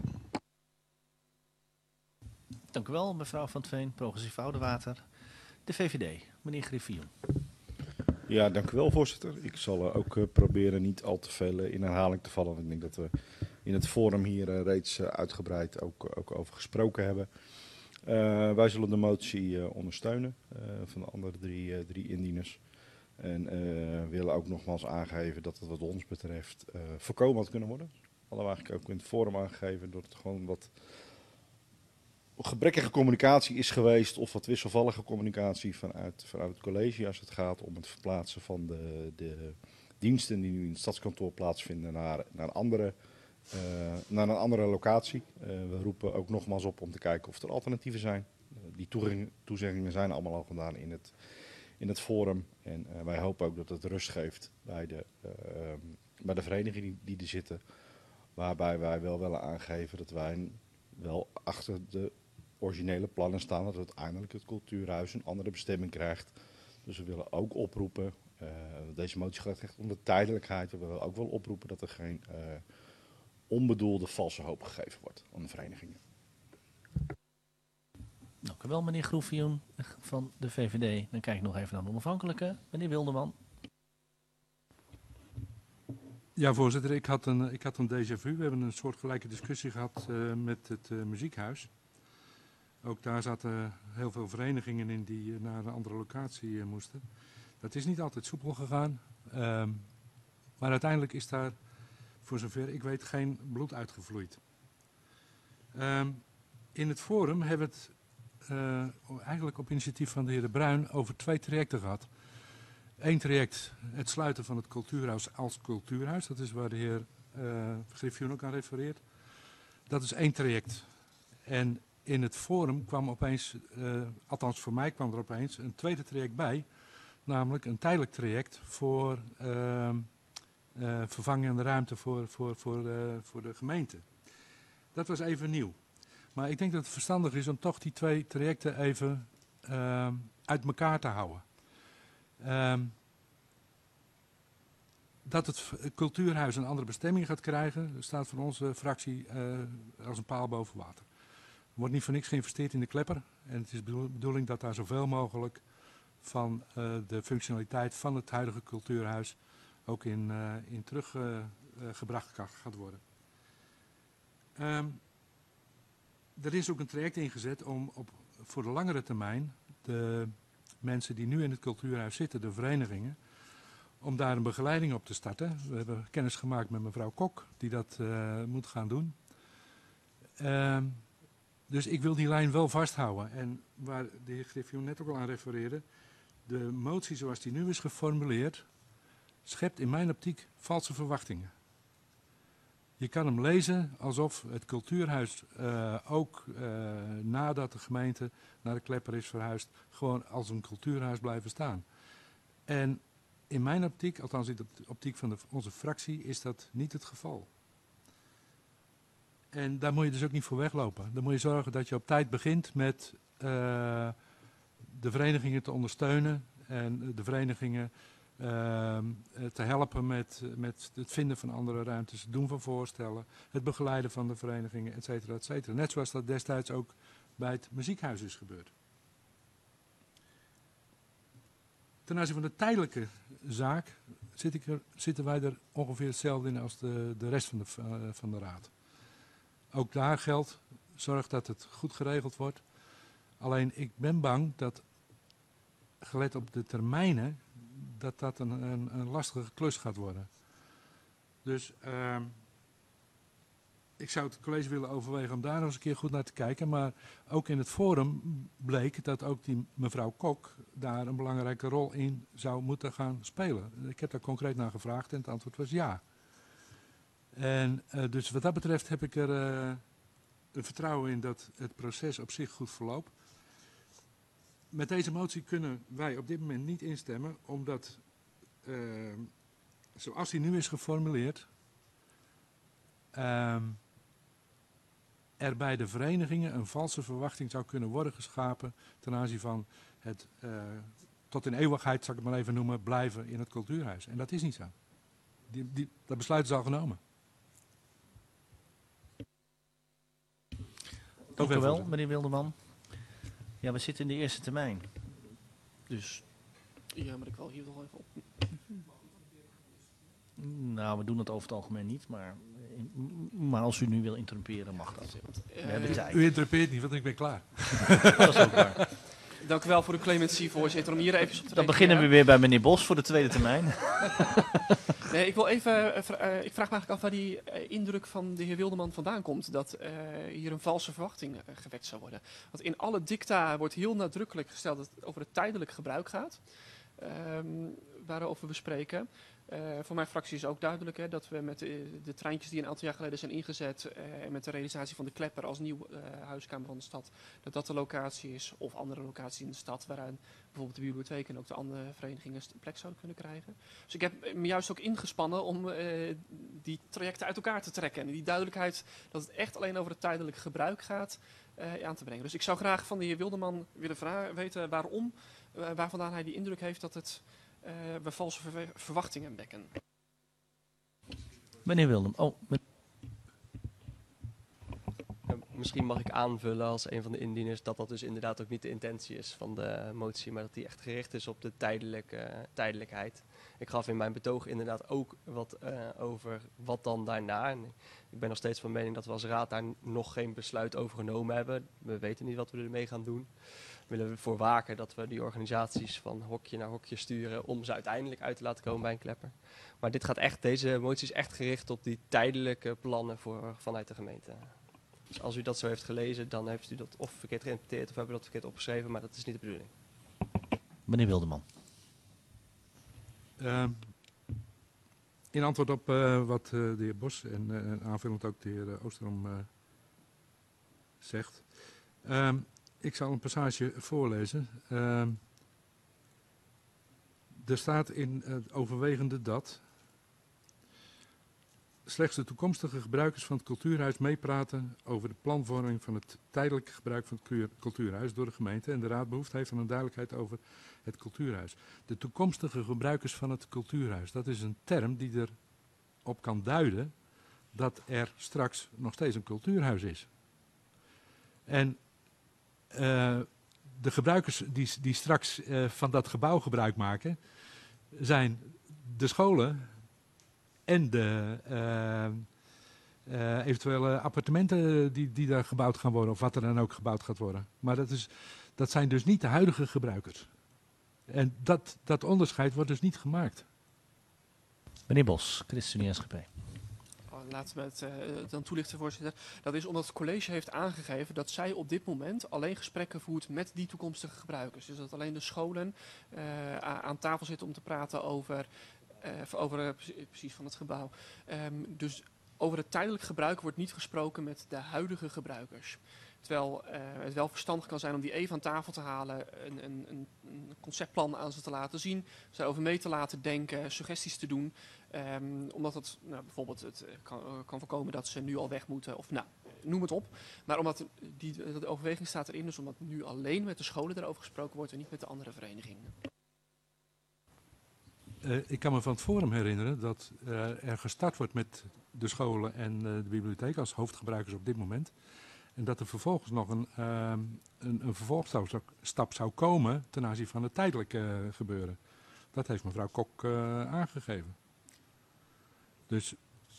Speaker 2: Dank u wel, mevrouw Van Veen, Progressief Oude Water. De V V D, meneer Griffion.
Speaker 14: Ja, dank u wel, voorzitter. Ik zal uh, ook uh, proberen niet al te veel uh, in herhaling te vallen. Ik denk dat we in het forum hier uh, reeds uh, uitgebreid ook, uh, ook over gesproken hebben. Uh, wij zullen de motie uh, ondersteunen uh, van de andere drie, uh, drie indieners. En uh, willen ook nogmaals aangeven dat het wat ons betreft uh, voorkomen had kunnen worden. Hadden we eigenlijk ook in het forum aangegeven door het gewoon wat gebrekkige communicatie is geweest of wat wisselvallige communicatie vanuit, vanuit het college als het gaat om het verplaatsen van de, de diensten die nu in het stadskantoor plaatsvinden naar, naar, een, andere, uh, naar een andere locatie. Uh, we roepen ook nogmaals op om te kijken of er alternatieven zijn. Uh, die toezeggingen, toezeggingen zijn allemaal al gedaan in het, in het forum en uh, wij hopen ook dat het rust geeft bij de, uh, bij de verenigingen die, die er zitten. Waarbij wij wel willen aangeven dat wij wel achter de originele plannen staan dat uiteindelijk het cultuurhuis een andere bestemming krijgt. Dus we willen ook oproepen, uh, deze motie gaat echt om de tijdelijkheid, we willen ook wel oproepen dat er geen uh, onbedoelde valse hoop gegeven wordt aan de verenigingen.
Speaker 2: Dank u wel, meneer Groefioen van de V V D. Dan kijk ik nog even naar de onafhankelijke, meneer Wilderman.
Speaker 11: Ja, voorzitter, ik had een, ik had een déjà vu. We hebben een soortgelijke discussie gehad uh, met het uh, muziekhuis. Ook daar zaten heel veel verenigingen in die uh, naar een andere locatie uh, moesten. Dat is niet altijd soepel gegaan. Um, maar uiteindelijk is daar, voor zover ik weet, geen bloed uitgevloeid. Um, in het forum hebben we het uh, eigenlijk op initiatief van de heer De Bruin over twee trajecten gehad. Eén traject, het sluiten van het cultuurhuis als cultuurhuis. Dat is waar de heer uh, Griffioen ook aan refereert. Dat is één traject. En in het forum kwam opeens, uh, althans voor mij kwam er opeens, een tweede traject bij. Namelijk een tijdelijk traject voor uh, uh, vervangende ruimte voor, voor, voor, uh, voor de gemeente. Dat was even nieuw. Maar ik denk dat het verstandig is om toch die twee trajecten even uh, uit elkaar te houden. Um, dat het cultuurhuis een andere bestemming gaat krijgen, staat voor onze fractie uh, als een paal boven water. Er wordt niet voor niks geïnvesteerd in de Klepper. En het is de bedoeling dat daar zoveel mogelijk van uh, de functionaliteit van het huidige cultuurhuis ook in, uh, in teruggebracht uh, uh, gaat worden. Um, er is ook een traject ingezet om op, voor de langere termijn de mensen die nu in het cultuurhuis zitten, de verenigingen, om daar een begeleiding op te starten. We hebben kennis gemaakt met mevrouw Kok, die dat uh, moet gaan doen. Uh, dus ik wil die lijn wel vasthouden. En waar de heer Griffioen net ook al aan refereerde, de motie zoals die nu is geformuleerd, schept in mijn optiek valse verwachtingen. Je kan hem lezen alsof het cultuurhuis uh, ook uh, nadat de gemeente naar de Klepper is verhuisd, gewoon als een cultuurhuis blijven staan. En in mijn optiek, althans in de optiek van de, onze fractie, is dat niet het geval. En daar moet je dus ook niet voor weglopen. Dan moet je zorgen dat je op tijd begint met uh, de verenigingen te ondersteunen en de verenigingen Uh, te helpen met, met het vinden van andere ruimtes, het doen van voorstellen, het begeleiden van de verenigingen, et cetera, et cetera. Net zoals dat destijds ook bij het muziekhuis is gebeurd. Ten aanzien van de tijdelijke zaak zit ik er, zitten wij er ongeveer hetzelfde in als de, de rest van de, uh, van de raad. Ook daar geldt, zorg dat het goed geregeld wordt. Alleen ik ben bang dat, gelet op de termijnen, dat dat een, een, een lastige klus gaat worden. Dus uh, ik zou het college willen overwegen om daar nog eens een keer goed naar te kijken. Maar ook in het forum bleek dat ook die mevrouw Kok daar een belangrijke rol in zou moeten gaan spelen. Ik heb daar concreet naar gevraagd en het antwoord was ja. En uh, dus wat dat betreft heb ik er uh, een vertrouwen in dat het proces op zich goed verloopt. Met deze motie kunnen wij op dit moment niet instemmen, omdat, uh, zoals die nu is geformuleerd, uh, er bij de verenigingen een valse verwachting zou kunnen worden geschapen ten aanzien van het uh, tot in eeuwigheid, zal ik het maar even noemen, blijven in het cultuurhuis. En dat is niet zo. Die, die, dat besluit is al genomen.
Speaker 2: Dank u wel, meneer Wilderman. Ja, we zitten in de eerste termijn. Dus.
Speaker 12: Ja, maar ik wil hier wel even op.
Speaker 2: Nou, we doen het over het algemeen niet, maar, maar als u nu wil interrumperen, mag dat. We uh, hebben tijd.
Speaker 11: U interrumpeert niet, want ik ben klaar.
Speaker 2: Dat is ook waar.
Speaker 12: Dank u wel voor de clementie, voorzitter. Om hier even op te
Speaker 2: Dan beginnen we weer bij meneer Bos voor de tweede termijn.
Speaker 12: Nee, ik wil even. Uh, vra uh, ik vraag me eigenlijk af waar die uh, indruk van de heer Wilderman vandaan komt. Dat uh, hier een valse verwachting uh, gewekt zou worden. Want in alle dicta wordt heel nadrukkelijk gesteld dat het over het tijdelijk gebruik gaat. Um, waarover we spreken. Uh, voor mijn fractie is ook duidelijk hè, dat we met de, de treintjes die een aantal jaar geleden zijn ingezet uh, en met de realisatie van de Klepper als nieuw uh, huiskamer van de stad, dat dat de locatie is, of andere locaties in de stad, waaraan bijvoorbeeld de bibliotheek en ook de andere verenigingen een plek zouden kunnen krijgen. Dus ik heb me juist ook ingespannen om uh, die trajecten uit elkaar te trekken en die duidelijkheid dat het echt alleen over het tijdelijk gebruik gaat uh, aan te brengen. Dus ik zou graag van de heer Wilderman willen vragen, weten waarom, uh, waar vandaan hij die indruk heeft dat het Uh, we valse ver verwachtingen wekken.
Speaker 2: Meneer Wildem, oh. Men
Speaker 6: ja, misschien mag ik aanvullen als een van de indieners dat dat dus inderdaad ook niet de intentie is van de motie, maar dat die echt gericht is op de tijdelijke, uh, tijdelijkheid. Ik gaf in mijn betoog inderdaad ook wat uh, over wat dan daarna. En ik ben nog steeds van mening dat we als raad daar nog geen besluit over genomen hebben. We weten niet wat we ermee gaan doen. Willen we ervoor waken dat we die organisaties van hokje naar hokje sturen om ze uiteindelijk uit te laten komen bij een Klepper. Maar dit gaat echt, deze motie is echt gericht op die tijdelijke plannen voor, vanuit de gemeente. Dus als u dat zo heeft gelezen, dan heeft u dat of verkeerd geïnterpreteerd of hebben we dat verkeerd opgeschreven, maar dat is niet de bedoeling.
Speaker 2: Meneer Wilderman.
Speaker 11: Uh, in antwoord op uh, wat uh, de heer Bos en uh, aanvullend ook de heer uh, Oosterom uh, zegt. Uh, Ik zal een passage voorlezen. Uh, er staat in het overwegende dat slechts de toekomstige gebruikers van het cultuurhuis meepraten over de planvorming van het tijdelijke gebruik van het cultuurhuis door de gemeente en de raad behoefte heeft aan een duidelijkheid over het cultuurhuis. De toekomstige gebruikers van het cultuurhuis, dat is een term die erop kan duiden dat er straks nog steeds een cultuurhuis is. En Uh, de gebruikers die, die straks uh, van dat gebouw gebruik maken, zijn de scholen en de uh, uh, eventuele appartementen die, die daar gebouwd gaan worden, of wat er dan ook gebouwd gaat worden. Maar dat, is, dat zijn dus niet de huidige gebruikers. En dat, dat onderscheid wordt dus niet gemaakt.
Speaker 2: Meneer Bos, ChristenUnie S G P.
Speaker 12: Laten we het uh, dan toelichten, voorzitter. Dat is omdat het college heeft aangegeven dat zij op dit moment alleen gesprekken voert met die toekomstige gebruikers. Dus dat alleen de scholen uh, aan tafel zitten om te praten over, uh, over uh, precies van het gebouw. Um, dus over het tijdelijk gebruik wordt niet gesproken met de huidige gebruikers. Terwijl uh, het wel verstandig kan zijn om die even aan tafel te halen, een, een, een conceptplan aan ze te laten zien, ze over mee te laten denken, suggesties te doen. Um, omdat het nou, bijvoorbeeld het kan, uh, kan voorkomen dat ze nu al weg moeten, of nou, noem het op. Maar omdat die, de overweging staat erin, dus omdat nu alleen met de scholen daarover gesproken wordt en niet met de andere verenigingen.
Speaker 11: Uh, ik kan me van het forum herinneren dat uh, er gestart wordt met de scholen en uh, de bibliotheek als hoofdgebruikers op dit moment. En dat er vervolgens nog een, uh, een, een vervolgstap zou, stap zou komen ten aanzien van het tijdelijke uh, gebeuren. Dat heeft mevrouw Kok uh, aangegeven. Dus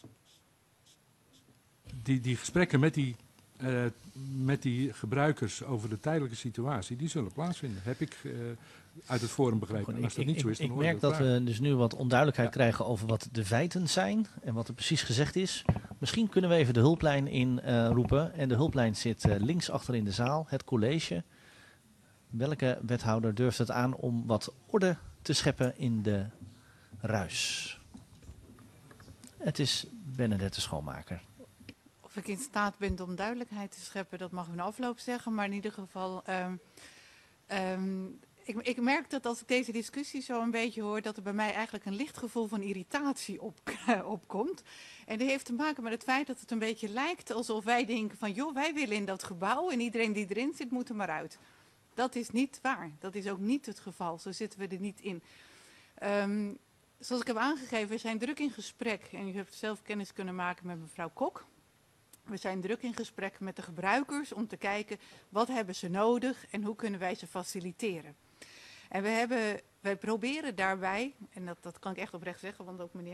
Speaker 11: die, die gesprekken met die, uh, met die gebruikers over de tijdelijke situatie, die zullen plaatsvinden. Heb ik uh, uit het forum begrepen.
Speaker 2: Goed,
Speaker 11: en als
Speaker 2: ik,
Speaker 11: dat niet
Speaker 2: ik,
Speaker 11: zo is, dan
Speaker 2: ik
Speaker 11: hoor
Speaker 2: merk
Speaker 11: dat
Speaker 2: dat we dus nu wat onduidelijkheid
Speaker 11: ja.
Speaker 2: krijgen over wat de feiten zijn en wat er precies gezegd is. Misschien kunnen we even de hulplijn inroepen. Uh, en de hulplijn zit uh, links achter in de zaal, het college. Welke wethouder durft het aan om wat orde te scheppen in de ruis? Het is Benedette Schoonmaker.
Speaker 4: Of ik in staat ben om duidelijkheid te scheppen, dat mag ik in afloop zeggen. Maar in ieder geval, um, um, ik, ik merk dat als ik deze discussie zo een beetje hoor, dat er bij mij eigenlijk een licht gevoel van irritatie op, opkomt. En die heeft te maken met het feit dat het een beetje lijkt alsof wij denken van, joh, wij willen in dat gebouw en iedereen die erin zit moet er maar uit. Dat is niet waar. Dat is ook niet het geval. Zo zitten we er niet in. Um, zoals ik heb aangegeven, we zijn druk in gesprek. En u hebt zelf kennis kunnen maken met mevrouw Kok. We zijn druk in gesprek met de gebruikers om te kijken wat hebben ze nodig en hoe kunnen wij ze faciliteren. En we hebben, wij proberen daarbij, en dat, dat kan ik echt oprecht zeggen, want ook meneer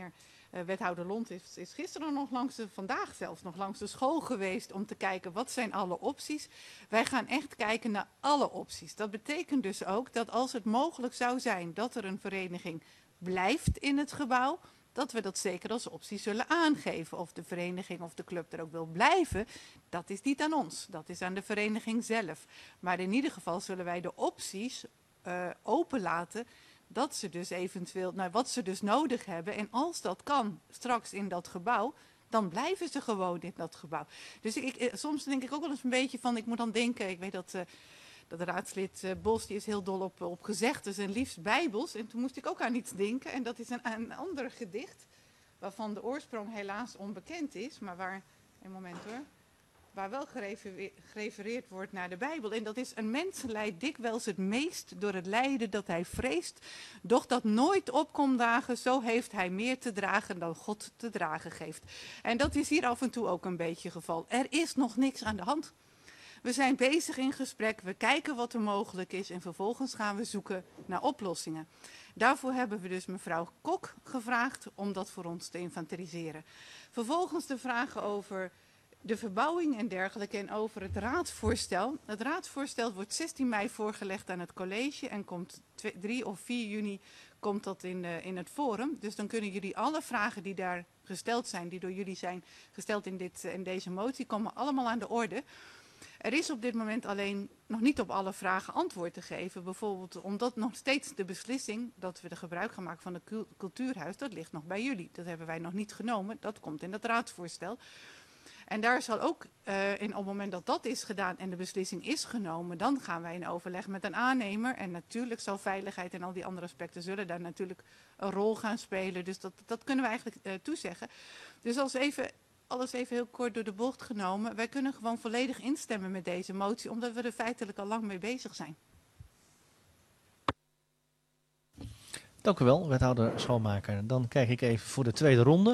Speaker 4: Uh, wethouder Lont is, is gisteren nog langs de, vandaag zelfs nog langs de school geweest om te kijken wat zijn alle opties. Wij gaan echt kijken naar alle opties. Dat betekent dus ook dat als het mogelijk zou zijn dat er een vereniging blijft in het gebouw, dat we dat zeker als optie zullen aangeven. Of de vereniging of de club er ook wil blijven, dat is niet aan ons. Dat is aan de vereniging zelf. Maar in ieder geval zullen wij de opties uh, openlaten dat ze dus eventueel, nou, wat ze dus nodig hebben. En als dat kan, straks in dat gebouw, dan blijven ze gewoon in dat gebouw. Dus ik, ik, soms denk ik ook wel eens een beetje van, ik moet dan denken, ik weet dat... Uh, Dat raadslid uh, Bos, die is heel dol op, op gezegdes en liefst bijbels. En toen moest ik ook aan iets denken. En dat is een, een ander gedicht, waarvan de oorsprong helaas onbekend is. Maar waar, een moment hoor, waar wel gerefereerd wordt naar de Bijbel. En dat is: een mens lijdt dikwijls het meest door het lijden dat hij vreest. Doch dat nooit op komt dagen, zo heeft hij meer te dragen dan God te dragen geeft. En dat is hier af en toe ook een beetje het geval. Er is nog niks aan de hand. We zijn bezig in gesprek, we kijken wat er mogelijk is en vervolgens gaan we zoeken naar oplossingen. Daarvoor hebben we dus mevrouw Kok gevraagd om dat voor ons te inventariseren. Vervolgens de vragen over de verbouwing en dergelijke en over het raadsvoorstel. Het raadsvoorstel wordt zestien mei voorgelegd aan het college en komt drie of vier juni komt dat in, uh, in het forum. Dus dan kunnen jullie alle vragen die daar gesteld zijn, die door jullie zijn gesteld in, dit, in deze motie, komen allemaal aan de orde. Er is op dit moment alleen nog niet op alle vragen antwoord te geven. Bijvoorbeeld omdat nog steeds de beslissing dat we de gebruik gaan maken van het cultuurhuis, dat ligt nog bij jullie. Dat hebben wij nog niet genomen, dat komt in het raadsvoorstel. En daar zal ook, uh, in, op het moment dat dat is gedaan en de beslissing is genomen, dan gaan wij in overleg met een aannemer. En natuurlijk zal veiligheid en al die andere aspecten zullen daar natuurlijk een rol gaan spelen. Dus dat, dat kunnen we eigenlijk uh, toezeggen. Dus als even... Alles even heel kort door de bocht genomen. Wij kunnen gewoon volledig instemmen met deze motie, omdat we er feitelijk al lang mee bezig zijn.
Speaker 2: Dank u wel, wethouder Schoonmaker. Dan kijk ik even voor de tweede ronde.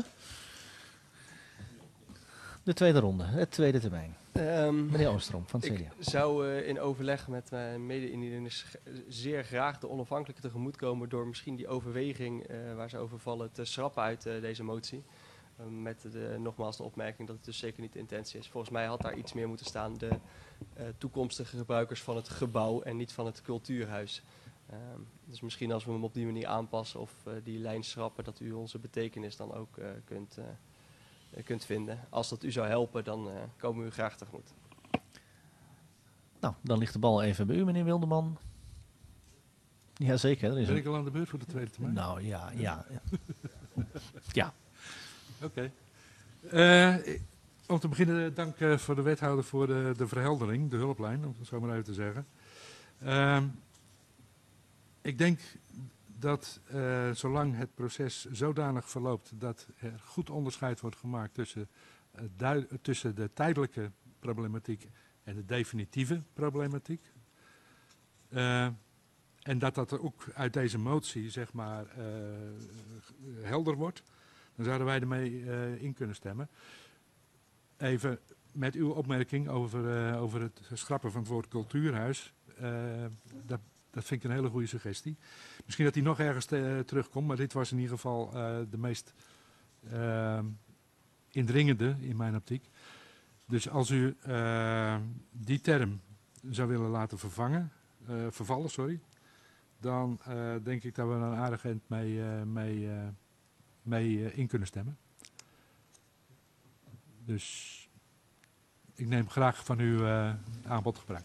Speaker 2: De tweede ronde, het tweede termijn. Um, Meneer Oostrom van het C D A.
Speaker 6: Ik zou uh, in overleg met mijn mede-inwoners zeer graag de onafhankelijke tegemoetkomen door misschien die overweging uh, waar ze over vallen te schrappen uit uh, deze motie. Met de, nogmaals de opmerking dat het dus zeker niet de intentie is. Volgens mij had daar iets meer moeten staan. De uh, toekomstige gebruikers van het gebouw en niet van het cultuurhuis. Uh, dus misschien als we hem op die manier aanpassen of uh, die lijn schrappen, dat u onze betekenis dan ook uh, kunt, uh, kunt vinden. Als dat u zou helpen, dan uh, komen we u graag tegemoet.
Speaker 2: Nou, dan ligt de bal even bij u, meneer Wilderman. Jazeker.
Speaker 11: Ben ik al aan de beurt voor de tweede termijn?
Speaker 2: Nou ja, ja. Ja.
Speaker 11: Oké. Okay. Uh, om te beginnen, dank uh, voor de wethouder voor de, de verheldering, de hulplijn, om het zo maar uit te zeggen. Uh, ik denk dat uh, zolang het proces zodanig verloopt dat er goed onderscheid wordt gemaakt tussen, uh, duid, tussen de tijdelijke problematiek en de definitieve problematiek. Uh, en dat dat ook uit deze motie, zeg maar, uh, helder wordt. Dan zouden wij ermee uh, in kunnen stemmen. Even met uw opmerking over, uh, over het schrappen van het woord cultuurhuis. Uh, dat, dat vind ik een hele goede suggestie. Misschien dat die nog ergens te, uh, terugkomt, maar dit was in ieder geval uh, de meest uh, indringende in mijn optiek. Dus als u uh, die term zou willen laten vervangen, uh, vervallen, sorry, dan uh, denk ik dat we er een aardig eind mee... Uh, mee uh, mee uh, in kunnen stemmen. Dus ik neem graag van uw uh, aanbod gebruik.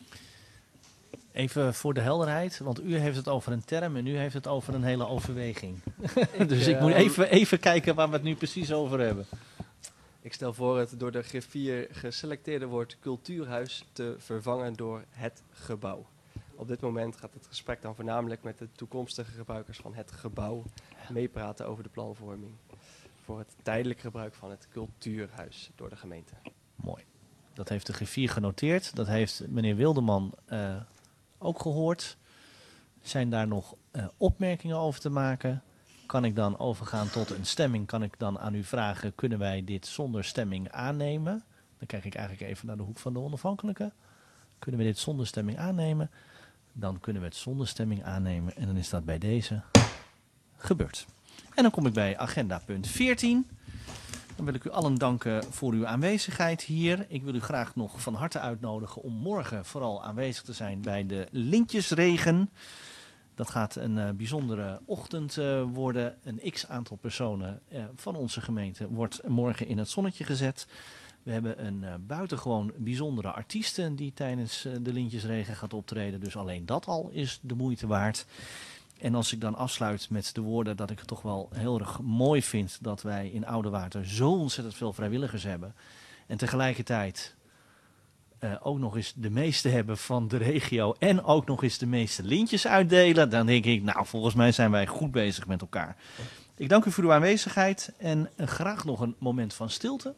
Speaker 2: Even voor de helderheid, want u heeft het over een term en u heeft het over een hele overweging.
Speaker 6: Ik,
Speaker 2: dus
Speaker 6: uh,
Speaker 2: ik moet even, even kijken waar we het nu precies over hebben.
Speaker 6: Ik stel voor het door de griffier geselecteerde woord cultuurhuis te vervangen door het gebouw. Op dit moment gaat het gesprek dan voornamelijk met de toekomstige gebruikers van het gebouw meepraten over de planvorming voor het tijdelijk gebruik van het cultuurhuis door de gemeente.
Speaker 2: Mooi. Dat heeft de griffier genoteerd. Dat heeft meneer Wilderman uh, ook gehoord. Zijn daar nog uh, opmerkingen over te maken? Kan ik dan overgaan tot een stemming? Kan ik dan aan u vragen, kunnen wij dit zonder stemming aannemen? Dan kijk ik eigenlijk even naar de hoek van de onafhankelijke. Kunnen we dit zonder stemming aannemen? Dan kunnen we het zonder stemming aannemen en dan is dat bij deze gebeurd. En dan kom ik bij agenda punt veertien. Dan wil ik u allen danken voor uw aanwezigheid hier. Ik wil u graag nog van harte uitnodigen om morgen vooral aanwezig te zijn bij de Lintjesregen. Dat gaat een uh, bijzondere ochtend uh, worden. Een x-aantal personen uh, van onze gemeente wordt morgen in het zonnetje gezet. We hebben een uh, buitengewoon bijzondere artieste die tijdens uh, de Lintjesregen gaat optreden. Dus alleen dat al is de moeite waard. En als ik dan afsluit met de woorden dat ik het toch wel heel erg mooi vind dat wij in Oudewater zo ontzettend veel vrijwilligers hebben. En tegelijkertijd uh, ook nog eens de meeste hebben van de regio en ook nog eens de meeste lintjes uitdelen. Dan denk ik, nou volgens mij zijn wij goed bezig met elkaar. Ik dank u voor uw aanwezigheid en uh, graag nog een moment van stilte.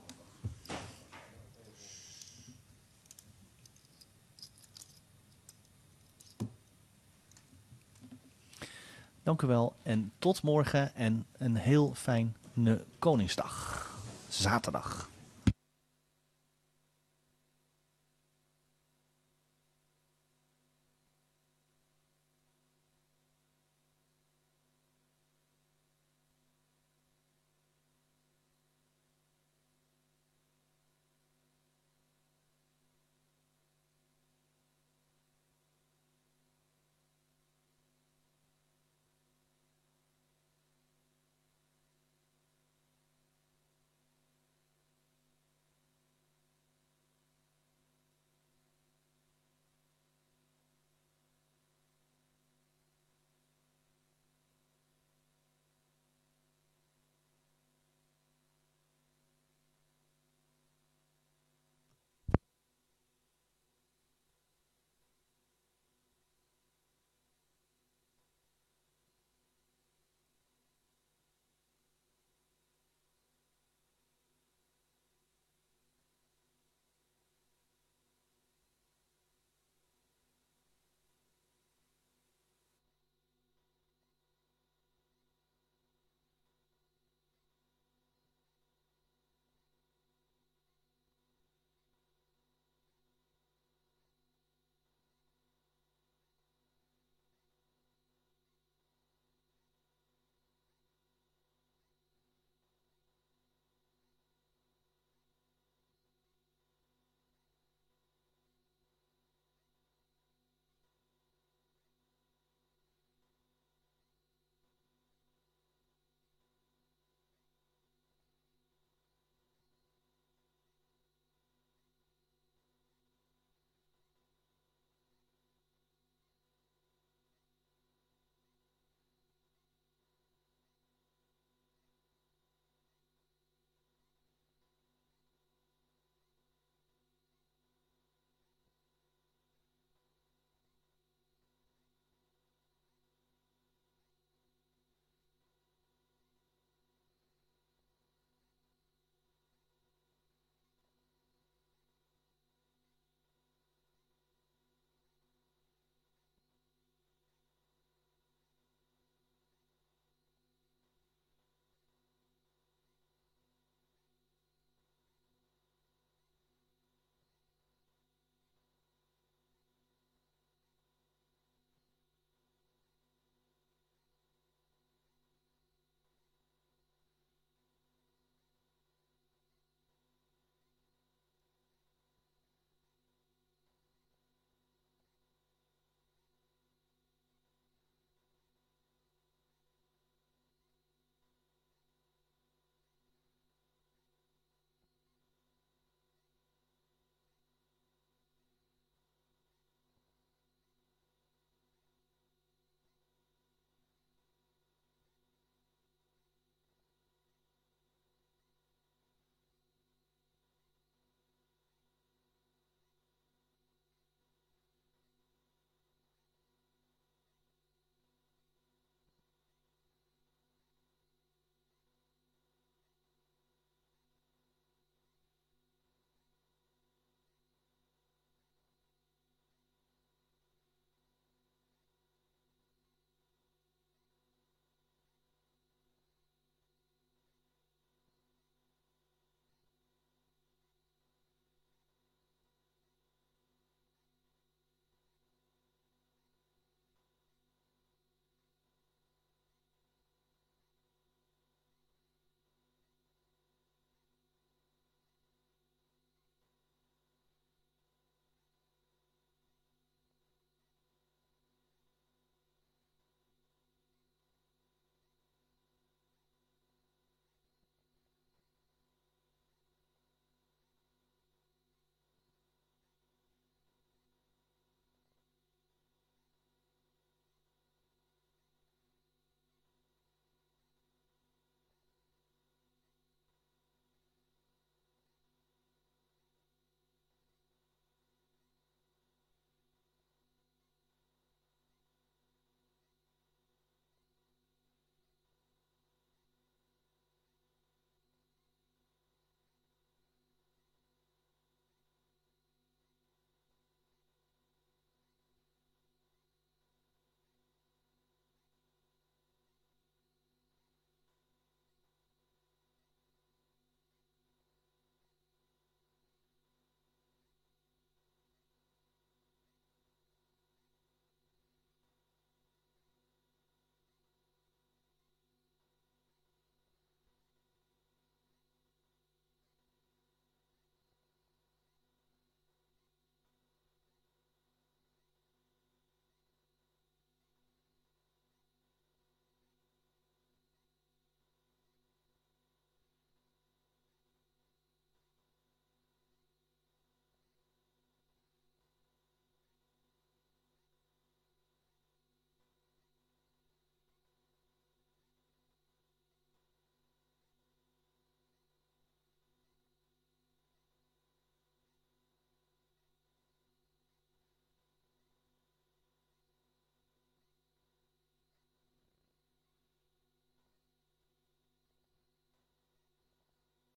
Speaker 2: Dank u wel en tot morgen en een heel fijne Koningsdag, zaterdag.